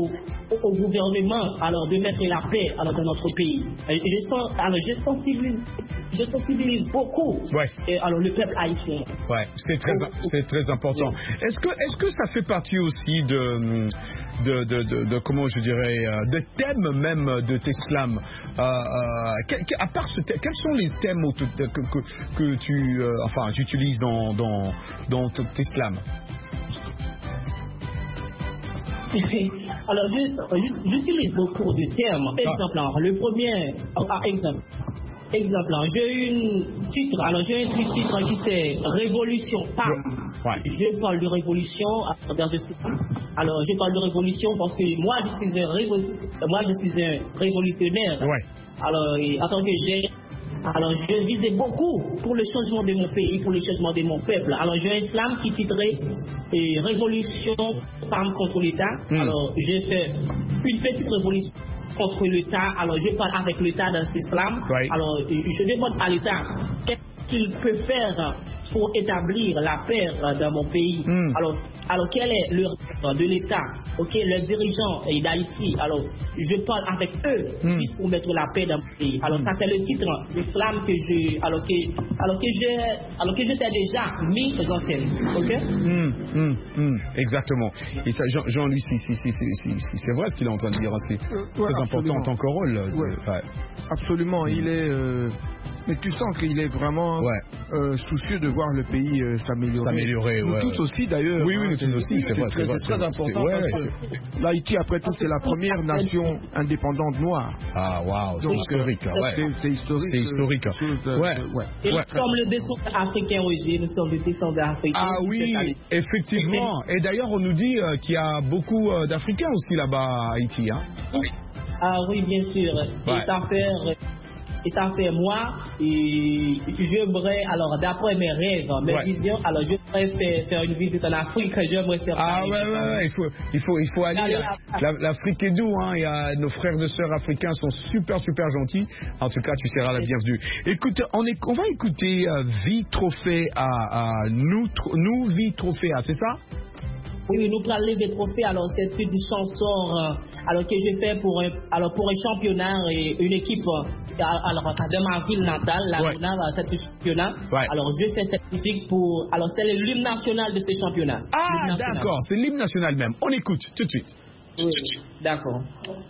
au, au gouvernement alors de mettre la paix alors dans notre pays. Et je sens, alors je sensibilise, je sensibilise beaucoup ouais. et, alors le peuple haïtien. Ouais, c'est très, c'est très important. Est-ce que, est-ce que ça fait partie aussi de, de, de, de, de comment je dirais, de thèmes même de tes slams? Euh, euh, à part ce thème, quels sont les thèmes que, que, que tu, euh, enfin, tu utilises dans, dans, dans tes slams? Alors, j'utilise beaucoup de termes. Exemple, ah. le premier, ah, exemple, exemple, j'ai une titre, alors j'ai un titre qui c'est Révolution. Ouais. Je parle de révolution dans ce titre. Alors, je parle de révolution parce que moi, je suis un, révo... moi, je suis un révolutionnaire. Ouais. Alors, en tant que j'ai Alors, je visais beaucoup pour le changement de mon pays, pour le changement de mon peuple. Alors, j'ai un slam qui titrait eh, Révolution, femme contre l'État. Mm. Alors, j'ai fait une petite révolution contre l'État. Alors, je parle avec l'État dans ce slam. Right. Alors, je demande à l'État qu'est-ce qu'il peut faire pour établir la paix dans mon pays. Mm. Alors, alors, quel est le rôle de l'État, ok, les dirigeants d'Haïti? Alors, je parle avec eux mm. juste pour mettre la paix dans mon pays. Alors, mm. ça c'est le titre d'islam que je, alors que, alors que je, alors que j'étais déjà mis en scène, ok? Mm, mm, mm, exactement. Et ça, Jean, Jean-Louis, c'est vrai ce qu'il est en train de dire. C'est euh, ouais, très important en tant que rôle. Ouais. De, ouais. Absolument. Mm. Il est. Euh... Mais tu sens qu'il est vraiment ouais. euh, soucieux de voir le pays euh, s'améliorer. S'améliorer, nous ouais, tous ouais. aussi d'ailleurs. Oui, oui, hein, nous tous aussi, c'est vrai. C'est très, très important ouais, parce que l'Haïti, après tout, c'est la première nation indépendante noire. Ah, waouh, c'est historique. Ouais. C'est historique. C'est historique. Euh, ouais. ouais. Et nous sommes le descendant africain, Roger. Nous sommes le descendant africain. Ah oui, effectivement. Et d'ailleurs, on nous dit euh, qu'il y a beaucoup euh, d'Africains aussi là-bas à Haïti. Hein. Oui. Ah oui, bien sûr. Ouais. Et ça fait... Et ça fait moi, et j'aimerais, alors d'après mes rêves, mes ouais. visions, alors je voudrais faire, faire une visite en Afrique, j'aimerais faire Ah ouais, ouais, ouais, il faut, il faut, il faut aller, l'Afrique est doux, hein, il y a, nos frères et sœurs africains sont super, super gentils, en tout cas tu seras la bienvenue. Écoute, on, est, on va écouter euh, Vie Trophée à, à nous, nous Vie Trophée, c'est ça? Oui, nous prenons les trophées. Alors, c'est une chanson euh, alors, que j'ai fait pour un, alors, pour un championnat et une équipe euh, alors, de ma ville natale, la ouais. Luna, cette championnat. Ouais. Alors, je fais cette musique pour. Alors, c'est l'hymne national de ce championnat. Ah, d'accord, c'est l'hymne national même. On écoute tout de suite. Oui, d'accord.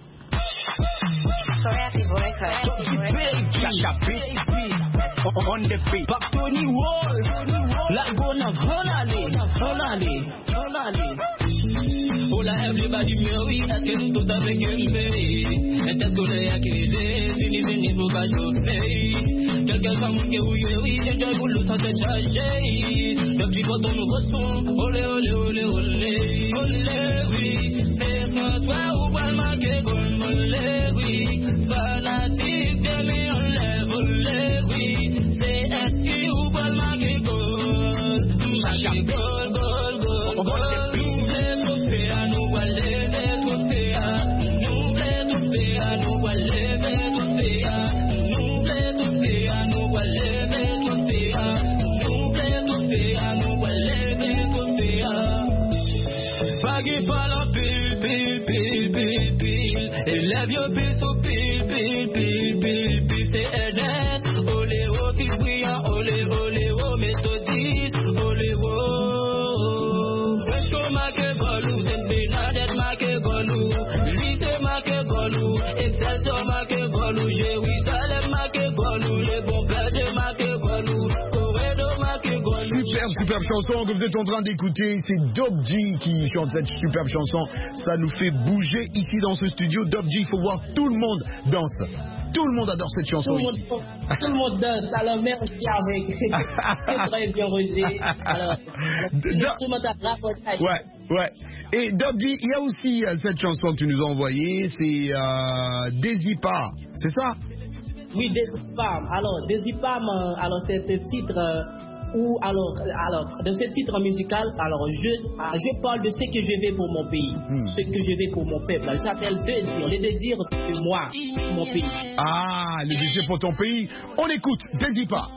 So happy boy, happy boy. On the beat, back to the wall. Like gonna Holland, Holland, Holland. Hola everybody, me we est-ce que tout avec une fée? Est-ce que les acquis, fini fini pour pas jouer? Quelqu'un comme que oui oui, j'ai déjà voulu ça te charger. Depuis quand on nous ressent, olé olé olé olé, olé oui. C'est François ou pas marqué comme olé oui. Fanatique de mi olé olé oui. C'est est-ce que ou pas marqué comme marqué gol gol gol gol. Élève yo pile sous pile, pile, pile, pile, pile, c'est N S. Olé, oh, pile brillant, olé, olé, oh, méthodiste, olé, oh. Est-ce qu'on marque golou, c'est Bernadette marque golou, lycée marque golou, Excelsior marque golou, Jérusalem marque golou, les bons bergers marque golou, Corredo marque golou. Superbe, superbe chanson que vous êtes en train d'écouter, c'est Dope G qui chante cette superbe chanson. Ça nous fait bouger ici dans ce studio. Dope G, il faut voir, tout le monde danse. Tout le monde adore cette chanson. Tout, ici. Monde, tout le monde danse. Alors merci avec. C'est très bien Roger. Alors, ouais, ouais. Et Dope G, il y a aussi euh, cette chanson que tu nous as envoyée, c'est euh, Désipar, c'est ça? Oui, Désipar. Alors, Désipar, alors c'est un titre. Euh, Ou alors, alors, dans ce titre musical, alors je, je parle de ce que je veux pour mon pays, hmm. ce que je veux pour mon peuple. Il s'appelle Désir, le désir de moi, mon pays. Ah, le désir pour ton pays. On écoute, Désir pas.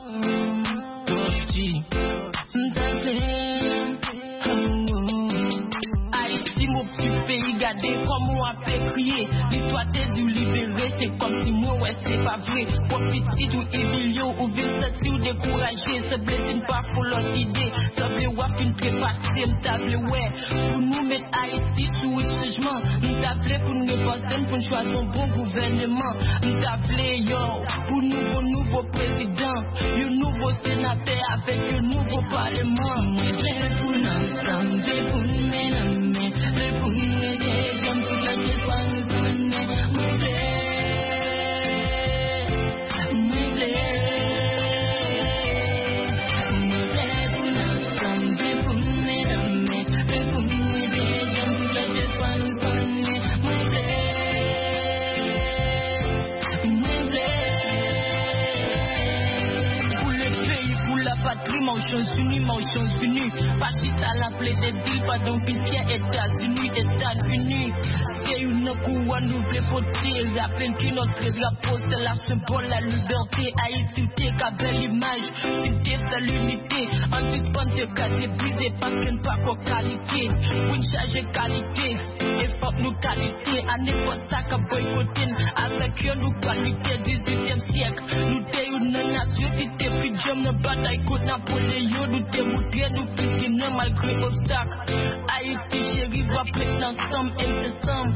sur pays, gardez comme on a fait crier. L'histoire t'est du libéré, c'est comme si moi, ouais, c'est pas vrai. Pour petit ou évilio, ou ville sorti ou découragé, se blesser pas pour l'autre idée. Ça veut voir qu'une trépassée, m'table, ouais. Pour nous mettre Haïti sous le jugement, m'table pour nous passer, pour nous choisir un bon gouvernement. M'table, yo, pour nous, pour nouveau président, un nouveau sénateur avec un nouveau parlement. Pour nous, ensemble, pour nous, mesdames, pour nous, aider, j'aime toute la question, nous sommes patrie, Nations Unies, Nations Unies. Pas si t'as la plaie des villes, pas donc ici, États-Unis, États-Unis. C'est une couronne nouvelle potée, la peine qui notre drapeau, c'est la symbole, la liberté. Haïti, t'es qu'à belle image, t'es c'est l'unité. En suspens, t'es qu'à débriser, parce qu'elle n'a pas qu'aux qualité. Pour une charge qualité, et faut nous qualité. À n'importe ça qu'à boycotter, avec une nous qualité, dix-huitième siècle. Nous t'es une nation qui t'es plus j'aime ne bataille contre Napoléon, nous démontrer, nous piquer malgré obstacle. Haïti, chérie, va prêter ensemble, ensemble.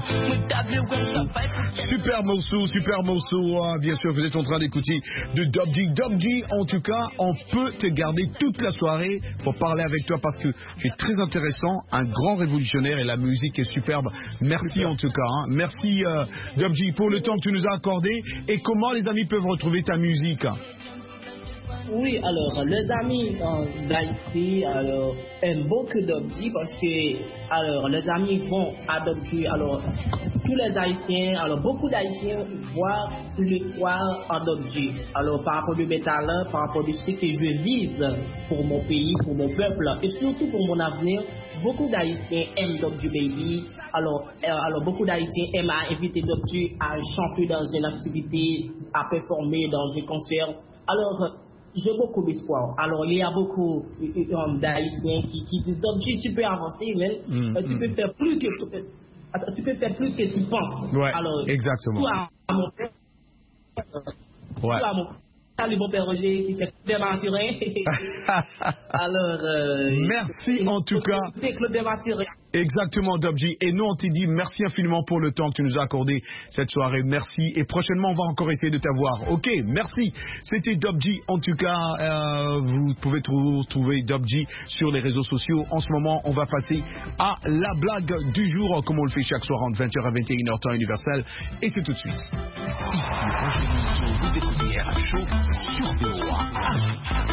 Super morceau, super morceau. Hein. Bien sûr, vous êtes en train d'écouter de Dob G. Dob G, en tout cas, on peut te garder toute la soirée pour parler avec toi parce que tu es très intéressant, un grand révolutionnaire et la musique est superbe. Merci super. En tout cas. Hein. Merci euh, Dob G pour le temps que tu nous as accordé. Et comment les amis peuvent retrouver ta musique? Oui, alors, les amis euh, d'Haïti alors, aiment beaucoup Dob G parce que, alors, les amis vont à Dob G, alors, tous les Haïtiens, alors, beaucoup d'Haïtiens voient l'espoir en Dob G. Alors, par rapport de mes talents, par rapport de ce que je vise pour mon pays, pour mon peuple, et surtout pour mon avenir, beaucoup d'Haïtiens aiment Dob G Baby. Alors, euh, alors, beaucoup d'Haïtiens aiment à inviter Dob G à chanter dans une activité, à performer dans un concert. Alors, j'ai beaucoup d'espoir. Alors, il y a beaucoup euh, d'Haïtiens qui, qui disent Dob G, tu peux avancer, mais mmh, euh, tu mmh. peux faire plus que tu peux, tu peux faire plus que tu penses. Ouais, alors, exactement. Toi, à mon père, ouais. toi, à mon salut, mon père Roger, qui s'est dématurin. Alors, euh, merci en tout cas. C'est Claude Dématurin. Exactement, Dob G. Et nous, on te dit merci infiniment pour le temps que tu nous as accordé cette soirée. Merci. Et prochainement, on va encore essayer de t'avoir. Ok, merci. C'était Dob G. En tout cas, euh, vous pouvez trouver Dob G sur les réseaux sociaux. En ce moment, on va passer à la blague du jour, comme on le fait chaque soir entre vingt heures à vingt et une heures temps universel. Et c'est tout de suite. Ici, vous écoutez R H Show sur V O A.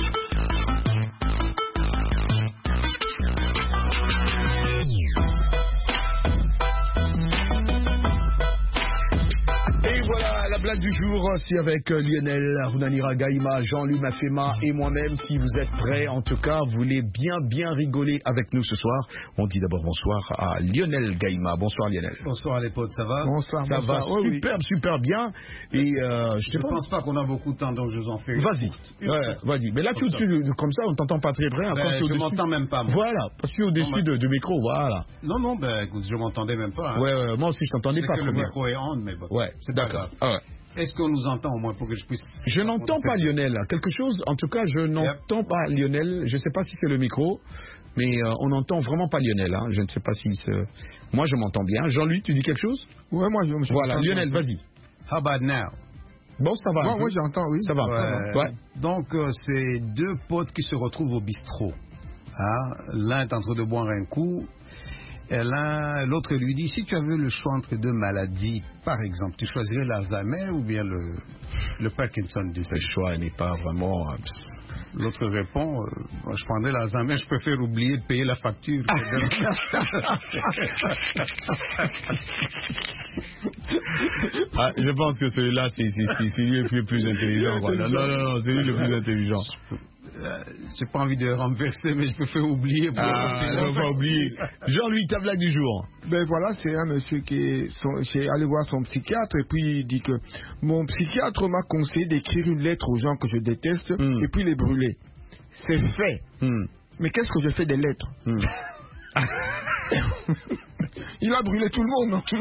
La blague du jour, c'est avec Lionel Runanira Gaïma, Jean-Louis Mafema et moi-même. Si vous êtes prêts, en tout cas, vous voulez bien, bien rigoler avec nous ce soir. On dit d'abord bonsoir à Lionel Gaïma. Bonsoir Lionel. Bonsoir les potes, ça va? Bonsoir, ça bonsoir. va oh, super, oui. super bien. Et euh, je ne pense pas qu'on a beaucoup de temps, donc je vous en fais. Vas-y, ouais, vas-y. Mais là, tu es au-dessus, comme ça, on t'entend pas très près. Ben, je m'entends même pas. Moi. Voilà, parce que tu es au-dessus de, de micro, voilà. Non, non, ben écoute, je m'entendais même pas. Hein. Ouais, ouais, moi aussi, je t'entendais pas très bien. Le micro est on, mais bon. Ouais, c'est d'accord. Ah ouais. Est-ce qu'on nous entend au moins pour que je puisse... Je n'entends pas Lionel. Quelque chose, en tout cas, je n'entends yep. pas Lionel. Je ne sais pas si c'est le micro, mais euh, on n'entend vraiment pas Lionel. Hein. Je ne sais pas si c'est... Moi, je m'entends bien. Jean-Louis, tu dis quelque chose? Ouais, moi, je, je Voilà, Lionel, vas-y. How about now? Bon, ça va. Bon, moi, j'entends, oui. Ça va. Ouais. Ouais. Donc, euh, c'est deux potes qui se retrouvent au bistrot. Hein? L'un est en train de boire un coup. L'autre lui dit, si tu avais le choix entre deux maladies, par exemple, tu choisirais l'Alzheimer ou bien le, le Parkinson disease? Le choix n'est pas vraiment... L'autre répond, euh, je prendrais l'Alzheimer, je préfère oublier de payer la facture. Ah, je pense que celui-là, c'est lui le plus intelligent. Voilà. Non, non, non, c'est lui le plus intelligent. Euh, j'ai pas envie de renverser, mais je préfère oublier. Pour ah, on va oublier. Jean-Louis, ta blague du jour. Ben voilà, c'est un monsieur qui est, son, est allé voir son psychiatre et puis il dit que mon psychiatre m'a conseillé d'écrire une lettre aux gens que je déteste mm. et puis les brûler. C'est fait. Mm. Mais qu'est-ce que je fais des lettres? mm. Il a brûlé tout le monde. Non?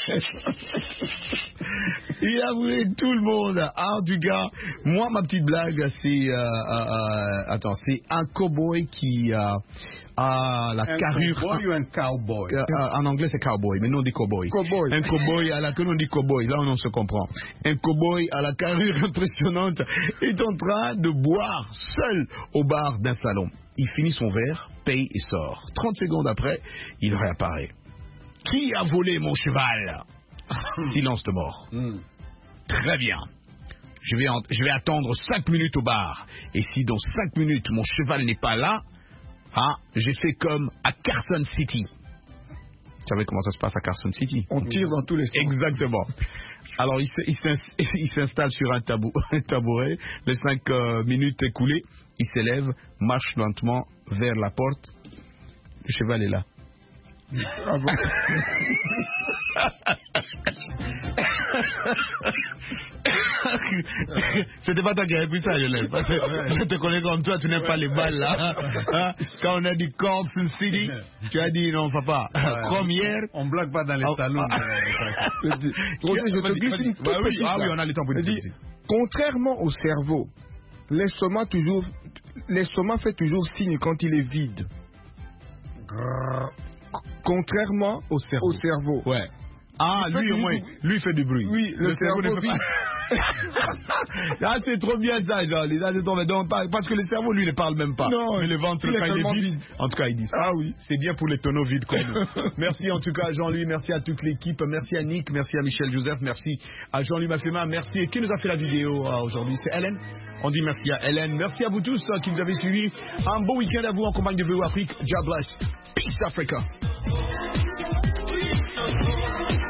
Il a brûlé tout le monde. En tout cas, moi, ma petite blague, c'est... Euh, euh, attends, c'est un cow-boy qui euh, a la un carrure... Cowboy ou un cowboy? Euh, en anglais, c'est cowboy, mais nous, on dit cow-boy. Cow-boy. Un cow-boy à la... Que nous, on dit cow-boy. Là, on se comprend. Un cow-boy à la carrure impressionnante est en train de boire seul au bar d'un salon. Il finit son verre, paye et sort. trente secondes après, il réapparaît. Qui a volé mon cheval? Silence de mort. Mm. Très bien. Je vais, en, je vais attendre cinq minutes au bar. Et si dans cinq minutes, mon cheval n'est pas là, ah, j'ai fait comme à Carson City. Vous savez comment ça se passe à Carson City? On tire dans tous les sens. Exactement. Alors, il, il, il s'installe sur un, tabou, un tabouret. Les cinq euh, minutes écoulées, il s'élève, marche lentement vers la porte. Le cheval est là. Ah bon? C'était pas toi qui avais pris ça, Yolène. Parce que je te connais comme toi, tu n'aimes pas les balles là. Hein? Quand on a dit Carson City, tu as dit non, papa. Comme hier. On blague pas dans les salons. Je te glisse une toute bah oui, petite ah oui, là. on a le temps pour dire. Contrairement au cerveau, l'estomac toujours, l'estomac fait toujours signe quand il est vide. Contrairement au cerveau. Au cerveau. Ouais. Ah, Il fait lui au du moins, bruit. lui fait du bruit. Oui, le, le cerveau, cerveau ne fait vide. pas. Ah, c'est trop bien ça, Jean-Louis. Là, c'est trop bien. Donc, pas- parce que le cerveau, lui, ne parle même pas. Non, mais le ventre, il est quand il est tellement vide, vide. en tout cas, il dit ça. Ah oui. C'est bien pour les tonneaux vides comme nous. Merci en tout cas à Jean-Louis, merci à toute l'équipe, merci à Nick, merci à Michel Joseph, merci à Jean-Louis Mafema, merci. Et qui nous a fait la vidéo euh, aujourd'hui? C'est Hélène. On dit merci à Hélène. Merci à vous tous euh, qui nous avez suivis. Un bon week-end à vous en compagnie de V O Afrique. God bless. Peace Africa.